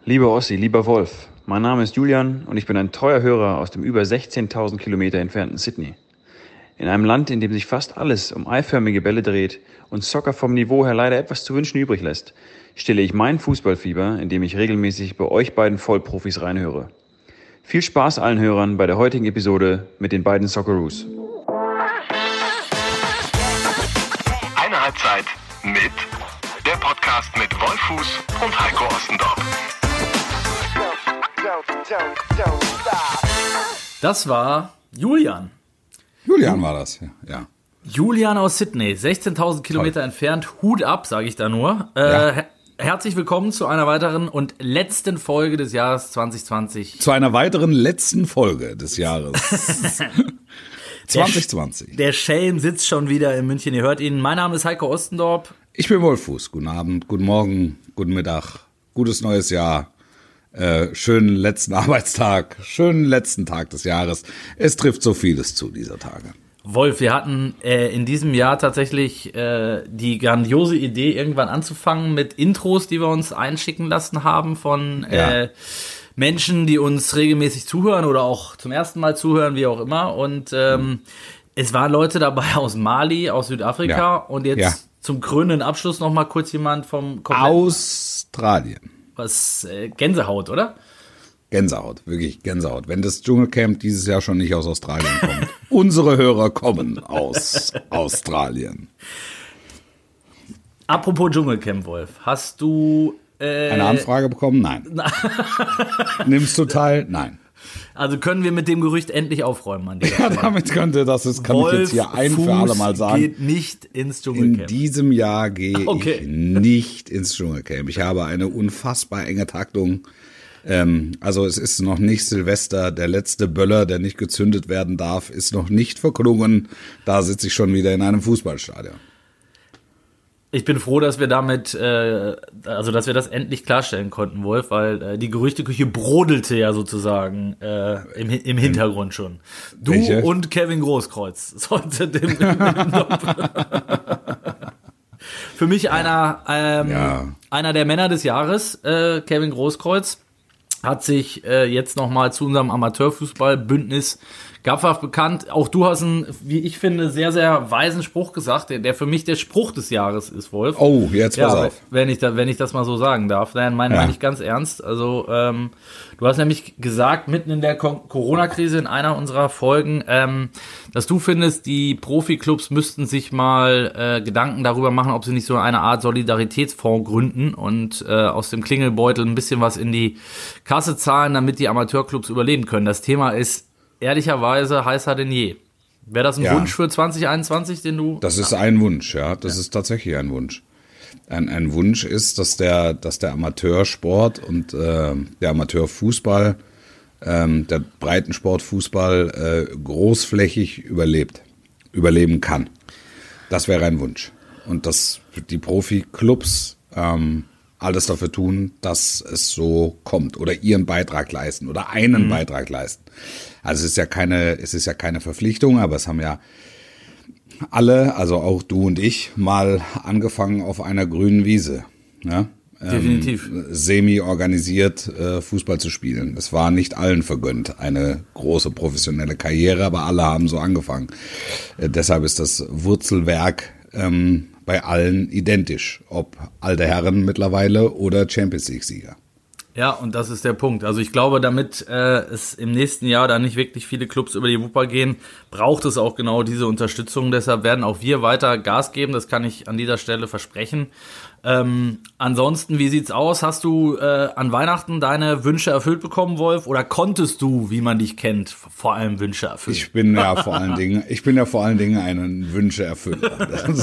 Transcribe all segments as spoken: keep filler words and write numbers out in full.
Lieber Ossi, lieber Wolf, mein Name ist Julian und ich bin ein treuer Hörer aus dem über sechzehntausend Kilometer entfernten Sydney. In einem Land, in dem sich fast alles um eiförmige Bälle dreht und Soccer vom Niveau her leider etwas zu wünschen übrig lässt, stille ich mein Fußballfieber, indem ich regelmäßig bei euch beiden Vollprofis reinhöre. Viel Spaß allen Hörern bei der heutigen Episode mit den beiden Socceroos. Eine Halbzeit mit der Podcast mit Wolfuß und Heiko Ostendorf. Das war Julian. Julian war das, ja. Julian aus Sydney, sechzehntausend Kilometer entfernt. Hut ab, sage ich da nur. Äh, Ja. her- herzlich willkommen zu einer weiteren und letzten Folge des Jahres zwanzig zwanzig. Zu einer weiteren letzten Folge des Jahres zwanzig zwanzig. Der Schelm sitzt schon wieder in München, ihr hört ihn. Mein Name ist Heiko Ostendorf. Ich bin Wolfuß. Guten Abend, guten Morgen, guten Mittag, gutes neues Jahr. Äh, schönen letzten Arbeitstag, schönen letzten Tag des Jahres. Es trifft so vieles zu dieser Tage. Wolf, wir hatten äh, in diesem Jahr tatsächlich äh, die grandiose Idee, irgendwann anzufangen mit Intros, die wir uns einschicken lassen haben von Ja. äh, Menschen, die uns regelmäßig zuhören oder auch zum ersten Mal zuhören, wie auch immer. Und ähm, es waren Leute dabei aus Mali, aus Südafrika Ja. und jetzt Ja. zum krönenden Abschluss noch mal kurz jemand vom kompletten- Australien. was äh, Gänsehaut, oder? Gänsehaut, wirklich Gänsehaut. Wenn das Dschungelcamp dieses Jahr schon nicht aus Australien kommt. Unsere Hörer kommen aus Australien. Apropos Dschungelcamp, Wolf, hast du äh, Eine Anfrage bekommen? Nein. Nimmst du teil? Nein. also können wir mit dem Gerücht endlich aufräumen an dieser Ja, Stelle? damit könnte das, ist, kann ich jetzt hier ein für alle Mal sagen. Geht nicht ins In Dschungelcamp. diesem Jahr gehe Okay. ich nicht ins Dschungelcamp. Ich habe eine unfassbar enge Taktung. Ähm, also es ist noch nicht Silvester. Der letzte Böller, der nicht gezündet werden darf, ist noch nicht verklungen. Da sitze ich schon wieder in einem Fußballstadion. Ich bin froh, dass wir damit, äh, also dass wir das endlich klarstellen konnten, Wolf, weil äh, die Gerüchteküche brodelte ja sozusagen äh, im, im Hintergrund schon. Du Welche? und Kevin Großkreuz sollte den Für mich einer, ähm, Ja. einer der Männer des Jahres, äh, Kevin Großkreuz, hat sich äh, jetzt nochmal zu unserem Amateurfußball-Bündnis Gaffaf bekannt. Auch du hast einen, wie ich finde, sehr, sehr weisen Spruch gesagt, der, der für mich der Spruch des Jahres ist, Wolf. Oh, jetzt pass Ja, auf. wenn ich, da, wenn ich das mal so sagen darf. Nein, meine Ja. meine ich ganz ernst. Also, ähm, du hast nämlich gesagt, mitten in der Ko- Corona-Krise in einer unserer Folgen, ähm, dass du findest, die Profiklubs müssten sich mal äh, Gedanken darüber machen, ob sie nicht so eine Art Solidaritätsfonds gründen und äh, aus dem Klingelbeutel ein bisschen was in die Kasse zahlen, damit die Amateurclubs überleben können. Das Thema ist ehrlicherweise heißer denn je. Wäre das ein Ja. Wunsch für zwanzig einundzwanzig, den du... Das ist ein Wunsch, ja. Das ist tatsächlich ein Wunsch. Ein, ein Wunsch ist, dass der, dass der Amateursport und äh, der Amateurfußball, ähm, der Breitensportfußball äh, großflächig überlebt, überleben kann. Das wäre ein Wunsch. Und dass die Profiklubs ähm, alles dafür tun, dass es so kommt oder ihren Beitrag leisten oder einen Mhm. Beitrag leisten. Also es ist ja keine, es ist ja keine Verpflichtung, aber es haben ja alle, also auch du und ich, mal angefangen auf einer grünen Wiese. Ja? Definitiv. Ähm, semi-organisiert äh, Fußball zu spielen. Es war nicht allen vergönnt, eine große professionelle Karriere, aber alle haben so angefangen. Äh, deshalb ist das Wurzelwerk ähm, bei allen identisch, ob alte Herren mittlerweile oder Champions League-Sieger. Ja, und das ist der Punkt. Also ich glaube, damit äh, es im nächsten Jahr da nicht wirklich viele Clubs über die Wupper gehen, braucht es auch genau diese Unterstützung. Deshalb werden auch wir weiter Gas geben, das kann ich an dieser Stelle versprechen. Ähm, ansonsten, wie sieht's aus? Hast du äh, an Weihnachten deine Wünsche erfüllt bekommen, Wolf? Oder konntest du, wie man dich kennt, vor allem Wünsche erfüllen? Ich bin ja vor allen Dingen, ich bin ja vor allen Dingen ein Wünscheerfüller.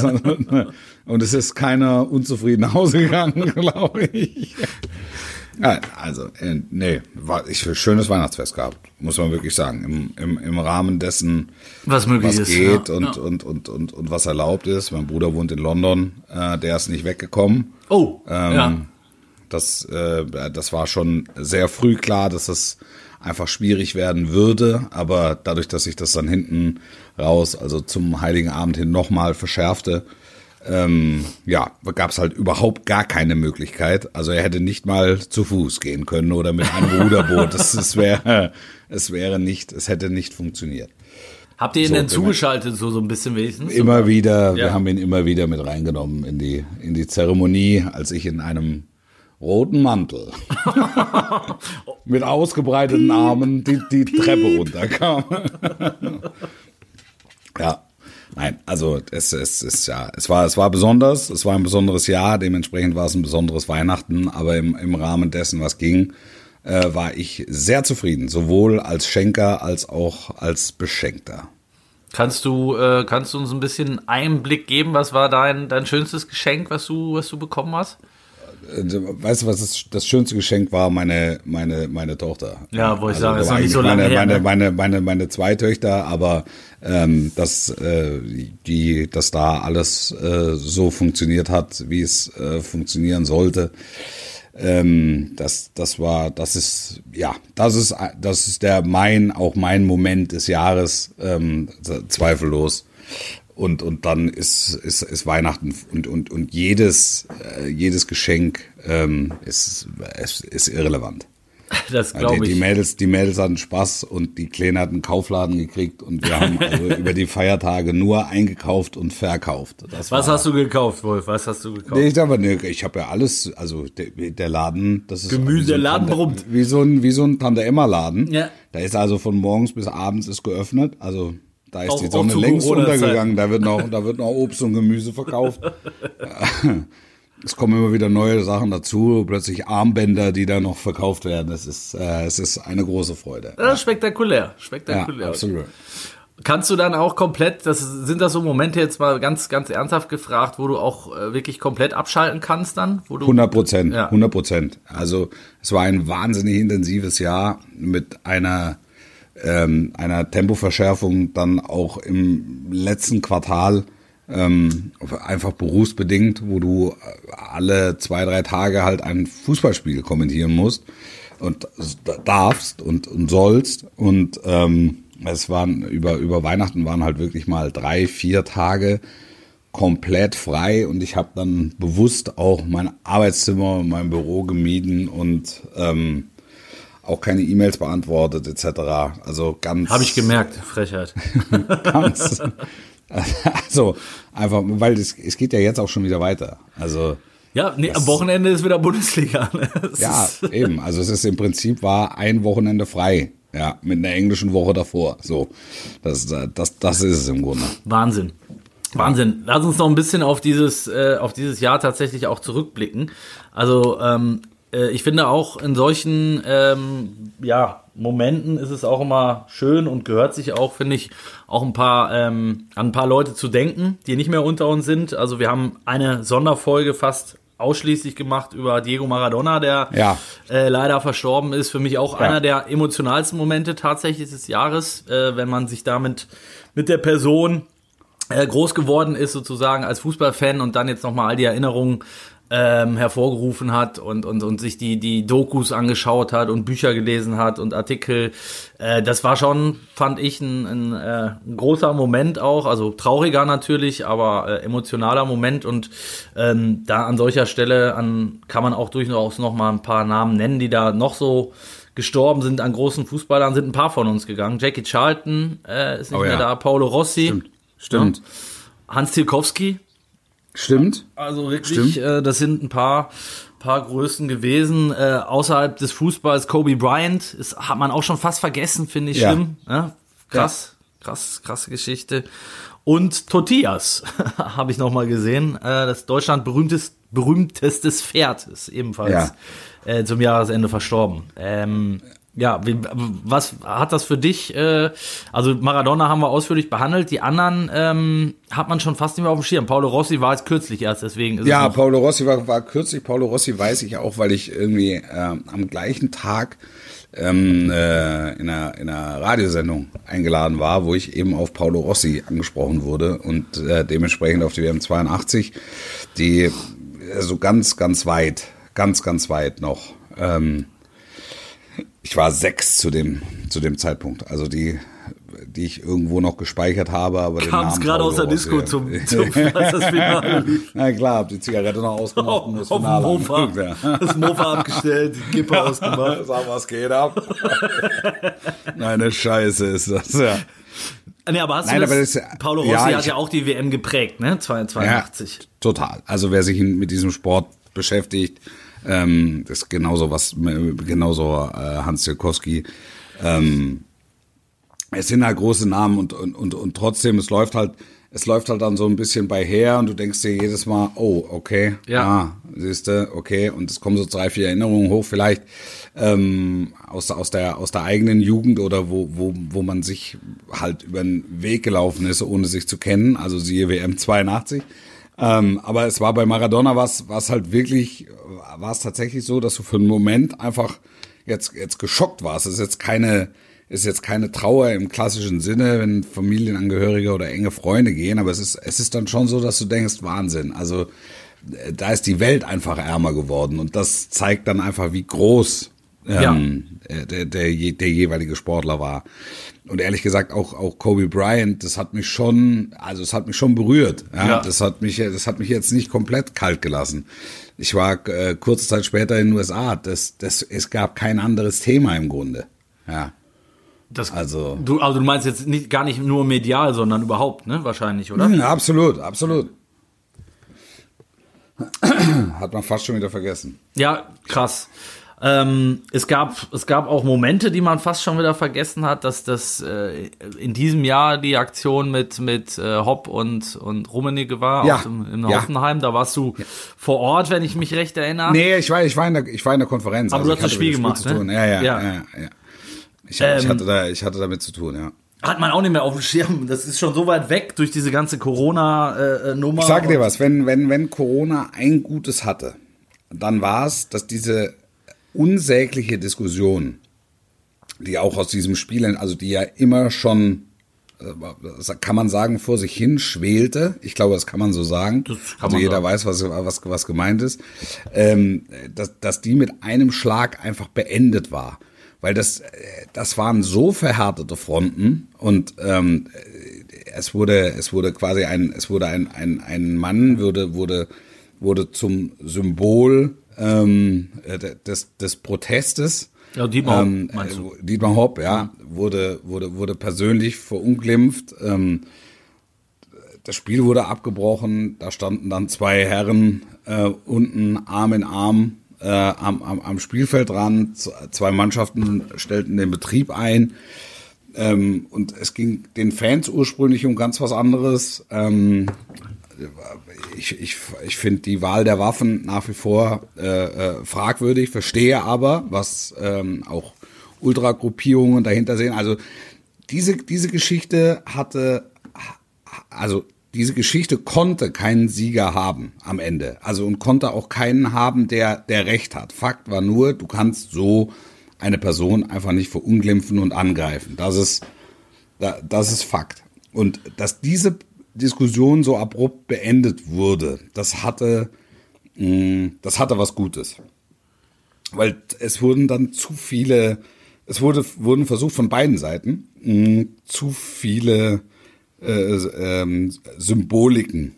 Und es ist keiner unzufrieden nach Hause gegangen, glaube ich. Ja, also, äh, nee, war ich schönes Weihnachtsfest gehabt, muss man wirklich sagen. Im, im, im Rahmen dessen, Was möglich was ist, geht ja, und, ja. Und, und, und, und was erlaubt ist. Mein Bruder wohnt in London, äh, der ist nicht weggekommen. Oh, Ähm, ja. Das, äh, das war schon sehr früh klar, dass es einfach schwierig werden würde. Aber dadurch, dass sich das dann hinten raus, also zum Heiligen Abend hin nochmal verschärfte, ähm, ja, gab es halt überhaupt gar keine Möglichkeit. Also er hätte nicht mal zu Fuß gehen können oder mit einem Ruderboot. Das, das wäre, es wäre nicht, es hätte nicht funktioniert. Habt ihr ihn So, denn genau. zugeschaltet, so, so ein bisschen wenigstens? Immer Oder? wieder, Ja. wir haben ihn immer wieder mit reingenommen in die, in die Zeremonie, als ich in einem roten Mantel mit ausgebreiteten Armen die, die Treppe runterkam. Ja, nein, also es, es ist ja, es war, es war besonders, es war ein besonderes Jahr, dementsprechend war es ein besonderes Weihnachten, aber im, im Rahmen dessen, was ging, äh, war ich sehr zufrieden, sowohl als Schenker als auch als Beschenkter. Kannst du, äh, kannst du uns ein bisschen Einblick geben? Was war dein, dein schönstes Geschenk, was du, was du bekommen hast? Weißt du, was das, das schönste Geschenk war? Meine, meine, meine Tochter. Ja, wollte ich sagen, das ist war noch nicht so eigentlich lange meine, her, meine, ne? meine, meine, meine zwei Töchter, aber ähm, dass, äh, die, dass da alles äh, so funktioniert hat, wie es äh, funktionieren sollte. Ähm, das, das war, das ist, ja, das ist, das ist der mein, auch mein Moment des Jahres, ähm, zweifellos. Und, und dann ist, ist, ist Weihnachten und, und, und jedes, äh, jedes Geschenk ähm, ist, ist, ist irrelevant. Das Die, glaube die ich. Mädels, die Mädels hatten Spaß und die Kleine hat einen Kaufladen gekriegt und wir haben also über die Feiertage nur eingekauft und verkauft. Das Was war, hast du gekauft, Wolf? Was hast du gekauft? Nee, ich dachte, nee, ich habe ja alles, also der, der Laden, das ist Gemüse, wie so der ein Laden Tante, brummt. wie so ein wie so ein Tante Emma Laden. Ja. Da ist also von morgens bis abends ist geöffnet, also da ist Auch- die auch Sonne zu längst Corona-Zeiten. untergegangen, da wird noch da wird noch Obst und Gemüse verkauft. Es kommen immer wieder neue Sachen dazu, plötzlich Armbänder, die da noch verkauft werden. Das ist äh, es ist eine große Freude. Ja, spektakulär, Ja, spektakulär. absolut. Kannst du dann auch komplett, das sind das so Momente jetzt mal ganz, ganz ernsthaft gefragt, wo du auch äh, wirklich komplett abschalten kannst dann? Wo du, hundert Prozent, Ja. hundert Prozent. Also es war ein wahnsinnig intensives Jahr mit einer ähm, einer Tempoverschärfung dann auch im letzten Quartal, ähm, einfach berufsbedingt, wo du alle zwei, drei Tage halt ein Fußballspiel kommentieren musst und darfst und, und sollst und ähm, es waren über über Weihnachten waren halt wirklich mal drei, vier Tage komplett frei und ich habe dann bewusst auch mein Arbeitszimmer und mein Büro gemieden und ähm, auch keine E-Mails beantwortet et cetera. Also ganz. Habe ich gemerkt, Frechheit. Ganz. Also einfach, weil es, es geht ja jetzt auch schon wieder weiter. Also Ja, nee, am Wochenende ist wieder Bundesliga. Ne? Das ja, ist, eben. Also es ist im Prinzip war ein Wochenende frei. Ja, mit einer englischen Woche davor. So, das, das, das ist es im Grunde. Wahnsinn. Wahnsinn. Lass uns noch ein bisschen auf dieses, äh, auf dieses Jahr tatsächlich auch zurückblicken. Also, ähm, äh, ich finde auch in solchen, ähm, ja, Momenten ist es auch immer schön und gehört sich auch, finde ich, auch ein paar, ähm, an ein paar Leute zu denken, die nicht mehr unter uns sind. Also wir haben eine Sonderfolge fast ausschließlich gemacht über Diego Maradona, der Ja. äh, leider verstorben ist. Für mich auch Ja. einer der emotionalsten Momente tatsächlich des Jahres, äh, wenn man sich damit mit der Person äh, groß geworden ist, sozusagen als Fußballfan und dann jetzt nochmal all die Erinnerungen ähm, hervorgerufen hat und, und, und sich die, die Dokus angeschaut hat und Bücher gelesen hat und Artikel. Äh, das war schon, fand ich, ein, ein, äh, ein großer Moment auch, also trauriger natürlich, aber äh, emotionaler Moment und ähm, da an solcher Stelle an, kann man auch durchaus noch mal ein paar Namen nennen, die da noch so gestorben sind an großen Fußballern, sind ein paar von uns gegangen. Jackie Charlton äh, ist nicht Oh ja. mehr da, Paolo Rossi, Stimmt. Stimmt. Hans Tilkowski. Stimmt. Also wirklich, äh, das sind ein paar, paar Größen gewesen. Äh, außerhalb des Fußballs Kobe Bryant, ist, hat man auch schon fast vergessen, finde ich Ja. schlimm. Ja? Krass, krass, krasse Geschichte. Und Tortillas habe ich noch mal gesehen. Äh, das Deutschland berühmtes, berühmtestes Pferd ist ebenfalls Ja. äh, zum Jahresende verstorben. Ähm, ja, wie, was hat das für dich, äh, also Maradona haben wir ausführlich behandelt, die anderen ähm, hat man schon fast nicht mehr auf dem Schirm. Paolo Rossi war jetzt kürzlich erst, deswegen ist Ja, es noch, Paolo Rossi war, war kürzlich. Paolo Rossi weiß ich auch, weil ich irgendwie ähm, am gleichen Tag ähm, äh, in, einer, in einer Radiosendung eingeladen war, wo ich eben auf Paolo Rossi angesprochen wurde und äh, dementsprechend auf die W M zweiundachtzig, die äh, so ganz, ganz weit, ganz, ganz weit noch. Ähm, ich war sechs zu dem zu dem Zeitpunkt. Also die die ich irgendwo noch gespeichert habe. Aber kam es gerade aus der Disco zum, zum als das Finale lief. Na klar, hab die Zigarette noch ausgemacht Oh, und das auf Finale dem Mofa. angeguckt, ja. Das Mofa abgestellt, die Kippe ausgemacht. Sag, was geht ab? Eine Scheiße ist das, ja. Nee, aber hast Nein, du das, aber das, Paolo Rossi ja, hat ich, ja auch die W M geprägt, ne? zweiundachtzig. Ja, total. Also wer sich mit diesem Sport beschäftigt, ähm, das ist genauso was, genauso äh, Hans Zielkowski. Ähm, es sind halt große Namen und, und, und, und trotzdem, es läuft halt, es läuft halt dann so ein bisschen bei her und du denkst dir jedes Mal, oh, okay, ja. ah, siehst du, okay, und es kommen so drei, vier Erinnerungen hoch, vielleicht ähm, aus, aus, der, aus der eigenen Jugend oder wo, wo, wo man sich halt über den Weg gelaufen ist, ohne sich zu kennen, also siehe W M zweiundachtzig. Ähm, aber es war bei Maradona was, was halt wirklich, war es tatsächlich so, dass du für einen Moment einfach jetzt, jetzt geschockt warst. Es ist jetzt keine, ist jetzt keine Trauer im klassischen Sinne, wenn Familienangehörige oder enge Freunde gehen, aber es ist, es ist dann schon so, dass du denkst, Wahnsinn. Also, da ist die Welt einfach ärmer geworden und das zeigt dann einfach, wie groß ähm, ja. der, der, der jeweilige Sportler war. Und ehrlich gesagt auch auch Kobe Bryant, das hat mich schon, also es hat mich schon berührt. Ja, ja. Das hat mich, das hat mich jetzt nicht komplett kalt gelassen. Ich war äh, kurze Zeit später in den U S A. Das, das, es gab kein anderes Thema im Grunde. Ja. Das, also du, also du meinst jetzt nicht gar nicht nur medial, sondern überhaupt, ne? Wahrscheinlich, oder? Mh, absolut, absolut. Hat man fast schon wieder vergessen. Ja, krass. Ähm, es gab es gab auch Momente, die man fast schon wieder vergessen hat, dass das äh, in diesem Jahr die Aktion mit mit äh, Hopp und und Rummenigge war ja. dem, in ja. Hoffenheim. Da warst du ja. vor Ort, wenn ich mich recht erinnere. Nee, ich war ich war in der ich war in der Konferenz. Aber also du hast das Spiel gemacht, Spiel ne? Ja, ja, ja. ja, ja, ja. Ich, ähm, ich hatte da ich hatte damit zu tun, ja. Hat man auch nicht mehr auf dem Schirm. Das ist schon so weit weg durch diese ganze Corona-Nummer. Ich sage dir was, wenn, wenn, wenn Corona ein Gutes hatte, dann war es, dass diese unsägliche Diskussion, die auch aus diesem Spiel, also die ja immer schon, kann man sagen, vor sich hin schwelte, ich glaube, das kann man so sagen, das kann also man jeder sagen. weiß, was, was, was gemeint ist, ähm, dass, dass die mit einem Schlag einfach beendet war. Weil das, das waren so verhärtete Fronten und ähm, es wurde, es wurde quasi ein, es wurde ein, ein, ein Mann wurde, wurde, wurde zum Symbol ähm, des, des Protestes. Ja, Dietmar Hopp, ähm, meinst du? Dietmar Hopp, ja, wurde, wurde, wurde persönlich verunglimpft. Ähm, das Spiel wurde abgebrochen. Da standen dann zwei Herren äh, unten Arm in Arm. Äh, am, am, am Spielfeldrand, zwei Mannschaften stellten den Betrieb ein ähm, und es ging den Fans ursprünglich um ganz was anderes. Ähm, ich ich, ich finde die Wahl der Waffen nach wie vor äh, äh, fragwürdig, verstehe aber, was ähm, auch Ultragruppierungen dahinter sehen. Also diese, diese Geschichte hatte, also diese Geschichte konnte keinen Sieger haben am Ende. Also und konnte auch keinen haben, der, der Recht hat. Fakt war nur, du kannst so eine Person einfach nicht verunglimpfen und angreifen. Das ist, das ist Fakt. Und dass diese Diskussion so abrupt beendet wurde, das hatte, das hatte was Gutes. Weil es wurden dann zu viele, es wurde, wurden versucht von beiden Seiten, zu viele Äh, ähm, Symboliken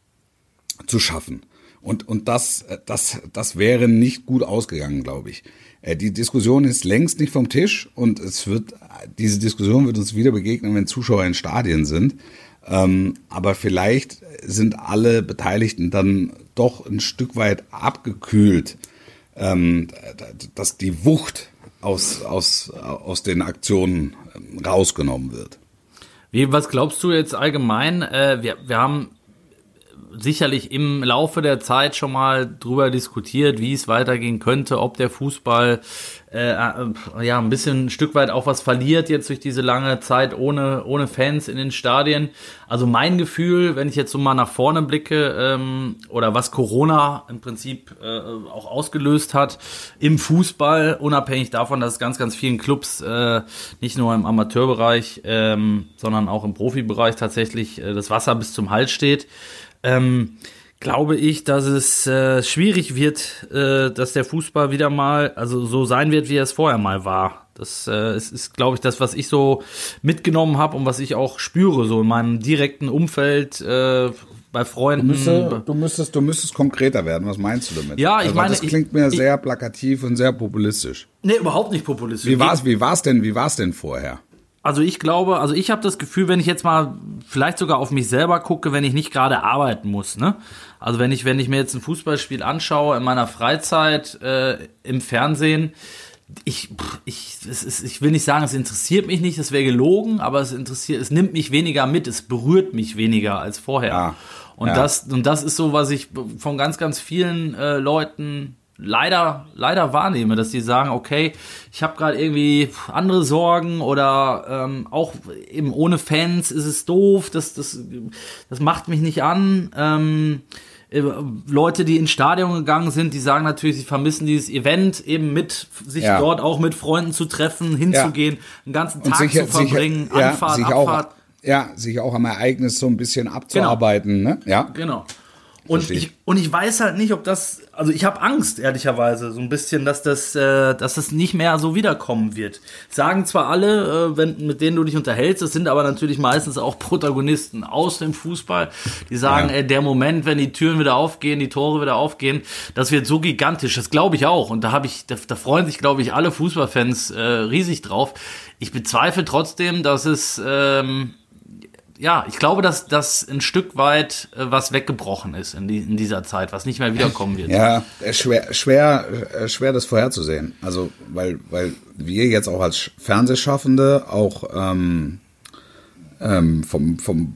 zu schaffen. Und, und das, das, das wäre nicht gut ausgegangen, glaube ich. Äh, die Diskussion ist längst nicht vom Tisch und es wird, diese Diskussion wird uns wieder begegnen, wenn Zuschauer in Stadien sind. Ähm, aber vielleicht sind alle Beteiligten dann doch ein Stück weit abgekühlt, ähm, dass die Wucht aus, aus, aus den Aktionen rausgenommen wird. Wie, was glaubst du jetzt allgemein? Äh, wir, wir haben sicherlich im Laufe der Zeit schon mal drüber diskutiert, wie es weitergehen könnte, ob der Fußball äh, ja ein bisschen ein Stück weit auch was verliert jetzt durch diese lange Zeit ohne ohne Fans in den Stadien. Also mein Gefühl, wenn ich jetzt so mal nach vorne blicke ähm, oder was Corona im Prinzip äh, auch ausgelöst hat im Fußball, unabhängig davon, dass es ganz ganz vielen Clubs äh, nicht nur im Amateurbereich, ähm, sondern auch im Profibereich tatsächlich äh, das Wasser bis zum Hals steht. Ähm, glaube ich, dass es äh, schwierig wird, äh, dass der Fußball wieder mal, also so sein wird, wie er es vorher mal war. Das äh, ist, ist glaube ich, das, was ich so mitgenommen habe und was ich auch spüre, so in meinem direkten Umfeld, äh, bei Freunden. Du, müsste, du, müsstest, du müsstest konkreter werden. Was meinst du damit? Ja, ich also, meine, das klingt mir ich, sehr plakativ und sehr populistisch. Nee, überhaupt nicht populistisch. Wie war's, wie war's denn, wie war's denn vorher? Also ich glaube, also ich habe das Gefühl, wenn ich jetzt mal vielleicht sogar auf mich selber gucke, wenn ich nicht gerade arbeiten muss, ne? Also wenn ich, wenn ich mir jetzt ein Fußballspiel anschaue in meiner Freizeit äh, im Fernsehen, ich, ich, es ist, ich will nicht sagen, es interessiert mich nicht, das wäre gelogen, aber es interessiert, es nimmt mich weniger mit, es berührt mich weniger als vorher. Ja, und ja. das, und das ist so, was ich von ganz, ganz vielen äh, Leuten leider leider wahrnehme, dass die sagen, okay, ich habe gerade irgendwie andere Sorgen oder ähm, auch eben ohne Fans ist es doof, das das das macht mich nicht an. Ähm, Leute, die ins Stadion gegangen sind, die sagen natürlich, sie vermissen dieses Event, eben mit sich ja. dort auch mit Freunden zu treffen, hinzugehen, ja. einen ganzen Tag sich, zu verbringen, sich, ja, Anfahrt, sich Abfahrt. Auch, ja, sich auch am Ereignis so ein bisschen abzuarbeiten, genau. ne? Ja, genau. Und ich, und ich weiß halt nicht, ob das, also ich habe Angst, ehrlicherweise, so ein bisschen, dass das, äh, dass das nicht mehr so wiederkommen wird. Sagen zwar alle, äh, wenn, mit denen du dich unterhältst, das sind aber natürlich meistens auch Protagonisten aus dem Fußball, die sagen, ja. ey, der Moment, wenn die Türen wieder aufgehen, die Tore wieder aufgehen, das wird so gigantisch, das glaube ich auch. Und da habe ich, da, da freuen sich, glaube ich, alle Fußballfans äh, riesig drauf. Ich bezweifle trotzdem, dass es, ähm, ja, ich glaube, dass das ein Stück weit äh, was weggebrochen ist in, die, in dieser Zeit, was nicht mehr wiederkommen wird. Ja, schwer, schwer, schwer das vorherzusehen. Also, weil, weil wir jetzt auch als Fernsehschaffende auch ähm, ähm, vom, vom,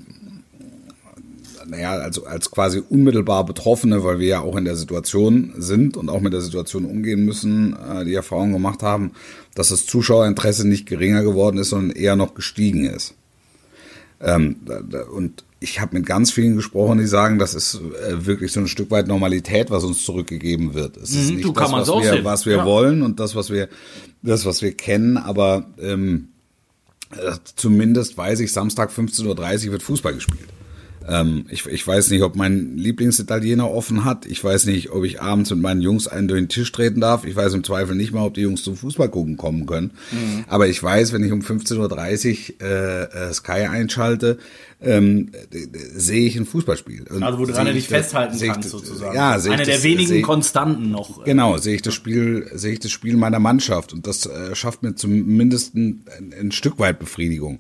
naja, also als quasi unmittelbar Betroffene, weil wir ja auch in der Situation sind und auch mit der Situation umgehen müssen, äh, die Erfahrung gemacht haben, dass das Zuschauerinteresse nicht geringer geworden ist, sondern eher noch gestiegen ist. Ähm, und ich habe mit ganz vielen gesprochen, die sagen, das ist äh, wirklich so ein Stück weit Normalität, was uns zurückgegeben wird. Es ist mhm, nicht du das, was wir, was wir ja. wollen und das, was wir, das, was wir kennen, aber ähm, äh, zumindest weiß ich, Samstag fünfzehn Uhr dreißig wird Fußball gespielt. Ähm, ich, ich weiß nicht, ob mein Lieblingsitaliener offen hat. Ich weiß nicht, ob ich abends mit meinen Jungs einen durch den Tisch treten darf. Ich weiß im Zweifel nicht mal, ob die Jungs zum Fußball gucken kommen können. Mhm. Aber ich weiß, wenn ich um fünfzehn Uhr dreißig äh, Sky einschalte, ähm, sehe ich ein Fußballspiel. Und also wo du dran dich festhalten kannst, ich, sozusagen. Ja, eine der das, wenigen ich, Konstanten noch. Genau, sehe ich das Spiel, sehe ich das Spiel meiner Mannschaft. Und das äh, schafft mir zumindest ein, ein Stück weit Befriedigung.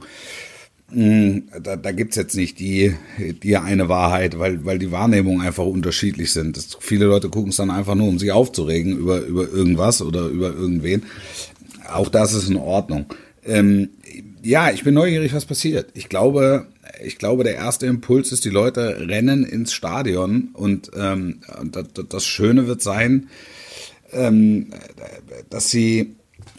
Da, da gibt's jetzt nicht die, die eine Wahrheit, weil, weil die Wahrnehmungen einfach unterschiedlich sind. Das, viele Leute gucken es dann einfach nur, um sich aufzuregen über, über irgendwas oder über irgendwen. Auch das ist in Ordnung. Ähm, ja, ich bin neugierig, was passiert. Ich glaube, ich glaube, der erste Impuls ist, die Leute rennen ins Stadion und ähm, das, das Schöne wird sein, ähm, dass sie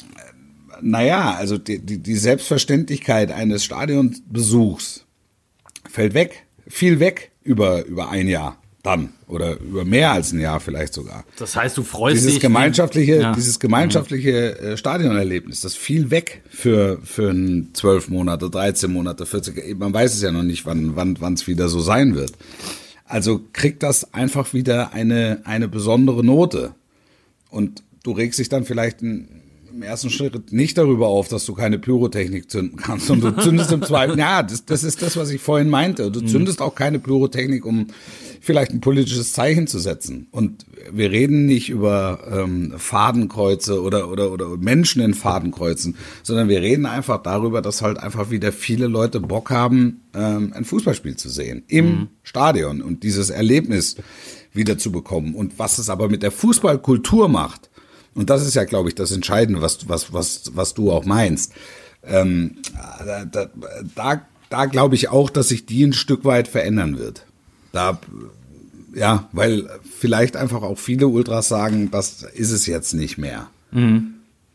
Naja, also die, die, die Selbstverständlichkeit eines Stadionbesuchs fällt weg, viel weg über, über ein Jahr dann oder über mehr als ein Jahr vielleicht sogar. Das heißt, du freust dieses dich. Gemeinschaftliche, ja. Dieses gemeinschaftliche äh, Stadionerlebnis, das fiel weg für, für ein zwölf Monate, dreizehn Monate, vierzig, man weiß es ja noch nicht, wann, wann, wann es wieder so sein wird. Also kriegt das einfach wieder eine, eine besondere Note. Und du regst dich dann vielleicht ein im ersten Schritt nicht darüber auf, dass du keine Pyrotechnik zünden kannst. Und du zündest im Zweifel, ja, das, das ist das, was ich vorhin meinte. Du zündest auch keine Pyrotechnik, um vielleicht ein politisches Zeichen zu setzen. Und wir reden nicht über ähm, Fadenkreuze oder, oder, oder Menschen in Fadenkreuzen, sondern wir reden einfach darüber, dass halt einfach wieder viele Leute Bock haben, ähm, ein Fußballspiel zu sehen. Im mhm. Stadion und dieses Erlebnis wieder zu bekommen. Und was es aber mit der Fußballkultur macht, und das ist ja, glaube ich, das Entscheidende, was, was, was, was du auch meinst. Ähm, da, da, da, da glaube ich auch, dass sich die ein Stück weit verändern wird. Da, ja, weil vielleicht einfach auch viele Ultras sagen, das ist es jetzt nicht mehr. Mhm.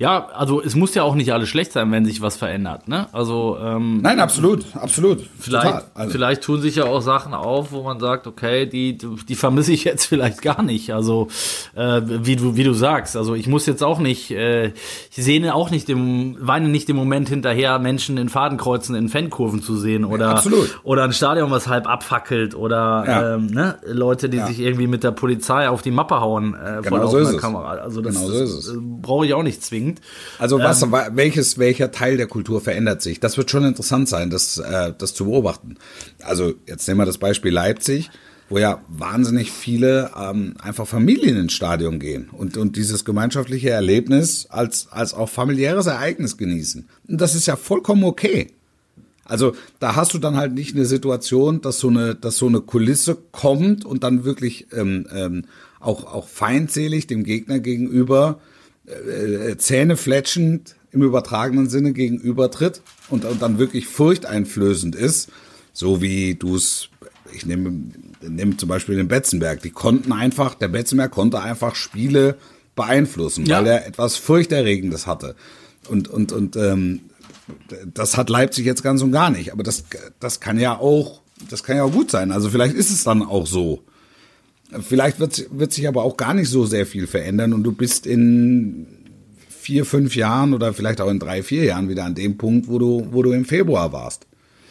Ja, also es muss ja auch nicht alles schlecht sein, wenn sich was verändert, ne? Also ähm, Nein, absolut, absolut. Vielleicht, Also. vielleicht tun sich ja auch Sachen auf, wo man sagt, okay, die, die vermisse ich jetzt vielleicht gar nicht. Also äh, wie du wie du sagst, also ich muss jetzt auch nicht, äh, ich sehne auch nicht im, weine nicht im Moment hinterher, Menschen in Fadenkreuzen in Fankurven zu sehen oder ja, absolut. oder ein Stadion, was halb abfackelt oder ja. ähm, ne, Leute, die ja. sich irgendwie mit der Polizei auf die Mappe hauen äh, genau vor so laufender ist Kamera. Also das, genau so ist es. das brauche ich auch nicht zwingend. Also was, ähm, welches, welcher Teil der Kultur verändert sich? Das wird schon interessant sein, das, äh, das zu beobachten. Also jetzt nehmen wir das Beispiel Leipzig, wo ja wahnsinnig viele ähm, einfach Familien ins Stadion gehen und, und dieses gemeinschaftliche Erlebnis als, als auch familiäres Ereignis genießen. Und das ist ja vollkommen okay. Also da hast du dann halt nicht eine Situation, dass so eine, dass so eine Kulisse kommt und dann wirklich ähm, ähm, auch, auch feindselig dem Gegner gegenüber äh, zähnefletschend im übertragenen Sinne gegenübertritt und, und dann wirklich furchteinflößend ist, so wie du es, ich nehme, nehme zum Beispiel den Betzenberg, die konnten einfach, der Betzenberg konnte einfach Spiele beeinflussen, ja. weil er etwas Furchterregendes hatte. Und, und, und ähm, das hat Leipzig jetzt ganz und gar nicht, aber das, das kann ja auch, das kann ja auch gut sein, also vielleicht ist es dann auch so. Vielleicht wird, wird sich aber auch gar nicht so sehr viel verändern und du bist in vier, fünf Jahren oder vielleicht auch in drei, vier Jahren wieder an dem Punkt, wo du, wo du im Februar warst.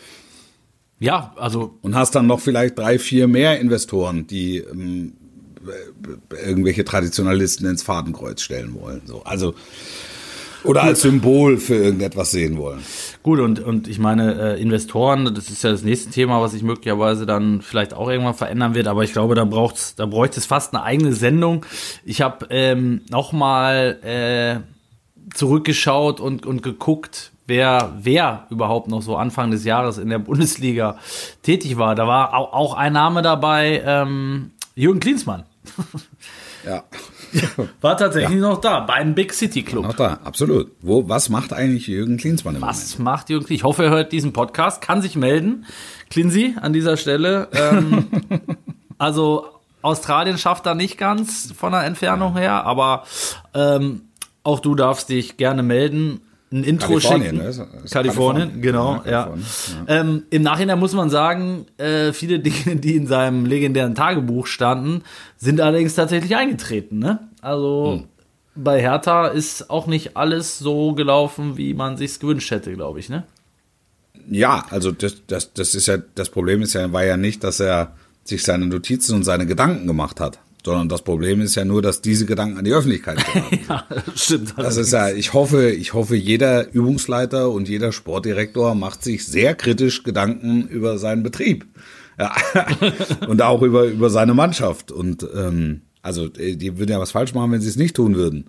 Ja, also. Und hast dann noch vielleicht drei, vier mehr Investoren, die ähm, irgendwelche Traditionalisten ins Fadenkreuz stellen wollen. So, also. Oder als Symbol für irgendetwas sehen wollen. Gut, und, und ich meine, äh, Investoren, das ist ja das nächste Thema, was sich möglicherweise dann vielleicht auch irgendwann verändern wird, aber ich glaube, da braucht's, da bräuchte es fast eine eigene Sendung. Ich habe ähm, nochmal äh, zurückgeschaut und, und geguckt, wer, wer überhaupt noch so Anfang des Jahres in der Bundesliga tätig war. Da war auch, auch ein Name dabei, ähm, Jürgen Klinsmann. Ja. War tatsächlich ja. noch da, beim Big City Club. Noch da, absolut. Wo, was macht eigentlich Jürgen Klinsmann im Was Moment? macht Jürgen Klinsmann? Ich hoffe, er hört diesen Podcast, kann sich melden. Klinsi an dieser Stelle. Ähm, also Australien schafft da nicht ganz von der Entfernung her, aber ähm, auch du darfst dich gerne melden. Ein Intro schicken. Ne? Ist, ist Kalifornien, Kalifornien, genau, ja. Kalifornien, ja. Ähm, im Nachhinein muss man sagen, äh, viele Dinge, die in seinem legendären Tagebuch standen, sind allerdings tatsächlich eingetreten, ne? Also hm. bei Hertha ist auch nicht alles so gelaufen, wie man sich's gewünscht hätte, glaube ich, ne? Ja, also das, das, das ist ja, das Problem ist ja, war ja nicht, dass er sich seine Notizen und seine Gedanken gemacht hat. Sondern das Problem ist ja nur, dass diese Gedanken an die Öffentlichkeit geraten. Ja, stimmt. Das ist ja, ich hoffe, ich hoffe, jeder Übungsleiter und jeder Sportdirektor macht sich sehr kritisch Gedanken über seinen Betrieb. Ja. Und auch über, über seine Mannschaft. Und, ähm, also, die würden ja was falsch machen, wenn sie es nicht tun würden.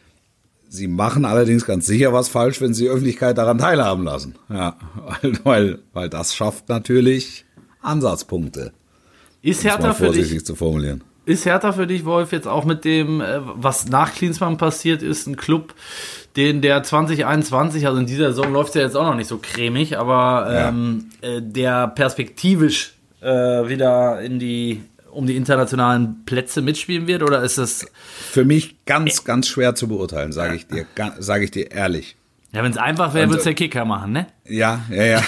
Sie machen allerdings ganz sicher was falsch, wenn sie die Öffentlichkeit daran teilhaben lassen. Ja, weil, weil, weil das schafft natürlich Ansatzpunkte. Ist Hertha für dich, zu formulieren. Ist Hertha für dich, Wolf, jetzt auch mit dem, was nach Klinsmann passiert ist, ein Club, den der zwanzig einundzwanzig, also in dieser Saison läuft es ja jetzt auch noch nicht so cremig, aber ja. ähm, der perspektivisch äh, wieder in die um die internationalen Plätze mitspielen wird, oder ist das für mich ganz, ganz schwer zu beurteilen, sage ich dir, sage ich dir ehrlich. Ja, wenn es einfach wäre, würde es der Kicker machen, ne? Ja, ja, ja.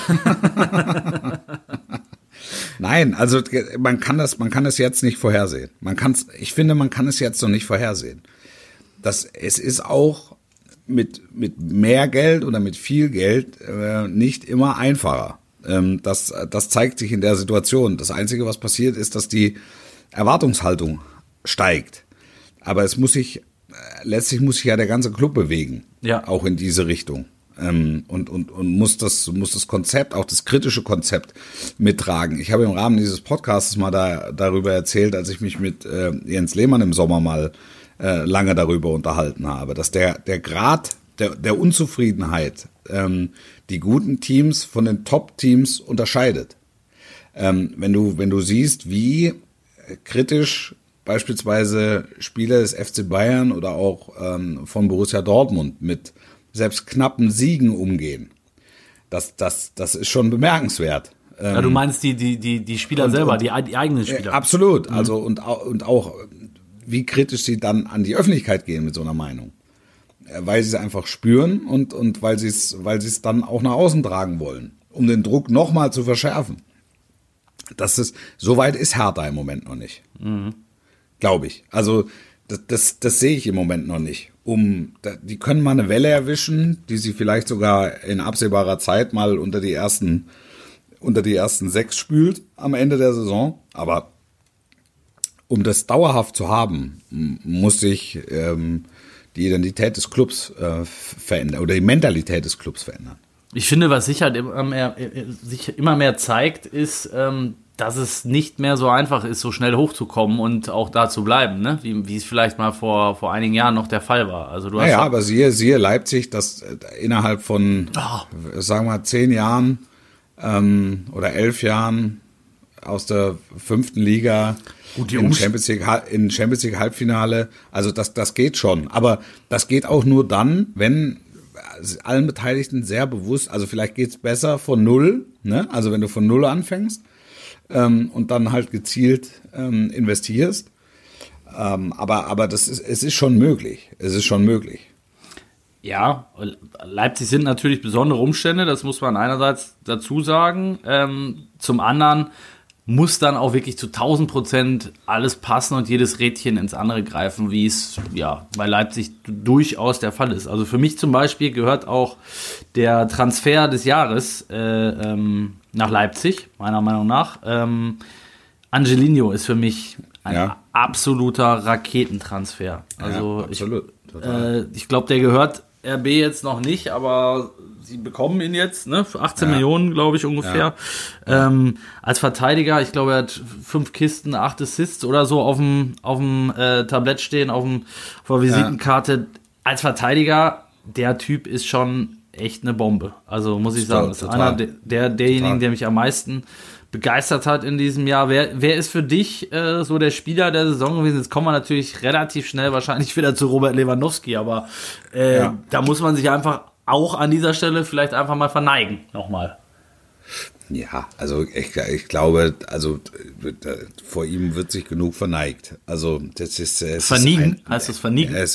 Nein, also man kann das, man kann es jetzt nicht vorhersehen. Man kann's, ich finde, man kann es jetzt noch nicht vorhersehen. Das, es ist auch mit mit mehr Geld oder mit viel Geld äh, nicht immer einfacher. Ähm, das, das zeigt sich in der Situation. Das Einzige, was passiert, ist, dass die Erwartungshaltung steigt. Aber es muss sich, letztlich muss sich ja der ganze Club bewegen. Ja. Auch in diese Richtung. Ähm, und, und, und muss das, muss das Konzept, auch das kritische Konzept mittragen. Ich habe im Rahmen dieses Podcasts mal da, darüber erzählt, als ich mich mit äh, Jens Lehmann im Sommer mal äh, lange darüber unterhalten habe, dass der, der Grad der, der Unzufriedenheit ähm, die guten Teams von den Top-Teams unterscheidet. Ähm, wenn du, wenn du siehst, wie kritisch beispielsweise Spieler des F C Bayern oder auch ähm, von Borussia Dortmund mit selbst knappen Siegen umgehen. Das, das, das ist schon bemerkenswert. Ja, du meinst die, die, die, die Spieler und, selber, und, die, die eigenen Spieler. Äh, absolut. Mhm. Also, und, und auch, wie kritisch sie dann an die Öffentlichkeit gehen mit so einer Meinung. weil sie es einfach spüren und, und weil sie es, weil sie es dann auch nach außen tragen wollen, um den Druck nochmal zu verschärfen. Das ist, so weit ist Hertha im Moment noch nicht. Mhm. Glaube ich. Also, das, das, das sehe ich im Moment noch nicht. Um, die können mal eine Welle erwischen, die sie vielleicht sogar in absehbarer Zeit mal unter die ersten, unter die ersten sechs spült am Ende der Saison. Aber um das dauerhaft zu haben, muss sich ähm, die Identität des Clubs äh, verändern oder die Mentalität des Clubs verändern. Ich finde, was sich halt immer mehr, sich immer mehr zeigt, ist, ähm, dass es nicht mehr so einfach ist, so schnell hochzukommen und auch da zu bleiben, ne? Wie, wie es vielleicht mal vor, vor einigen Jahren noch der Fall war. Also du hast naja, aber siehe, siehe Leipzig, das innerhalb von, oh. sagen wir mal, zehn Jahren ähm, oder elf Jahren aus der fünften Liga Gut, in Champions League, in Champions League Halbfinale, also das, das geht schon. Aber das geht auch nur dann, wenn allen Beteiligten sehr bewusst, also vielleicht geht's besser von null, ne? Also wenn du von null anfängst ähm, und dann halt gezielt ähm, investierst. Ähm, aber aber das ist, es ist schon möglich. Es ist schon möglich. Ja, Leipzig sind natürlich besondere Umstände, das muss man einerseits dazu sagen. Ähm, zum anderen muss dann auch wirklich zu tausend Prozent alles passen und jedes Rädchen ins andere greifen, wie es ja bei Leipzig durchaus der Fall ist. Also für mich zum Beispiel gehört auch der Transfer des Jahres äh, ähm, nach Leipzig, meiner Meinung nach. Ähm, Angelino ist für mich ein ja. absoluter Raketentransfer. Also ja, absolut. Ich, äh, ich glaube, der gehört R B jetzt noch nicht, aber sie bekommen ihn jetzt, ne, für achtzehn ja. Millionen, glaube ich, ungefähr. Ja. Ähm, als Verteidiger, ich glaube, er hat fünf Kisten, acht Assists oder so auf dem, auf dem äh, Tablett stehen, auf, dem, auf der Visitenkarte. Ja. Als Verteidiger, der Typ ist schon echt eine Bombe. Also muss ich sagen, das ist einer der, der derjenigen, total. Der mich am meisten begeistert hat in diesem Jahr. Wer, wer ist für dich äh, so der Spieler der Saison gewesen? Jetzt kommen wir natürlich relativ schnell wahrscheinlich wieder zu Robert Lewandowski, aber äh, ja. da muss man sich einfach auch an dieser Stelle vielleicht einfach mal verneigen, nochmal. Ja, also ich, ich glaube, also vor ihm wird sich genug verneigt. Also das ist es verniegen, ist ein, heißt das verniegen? Es,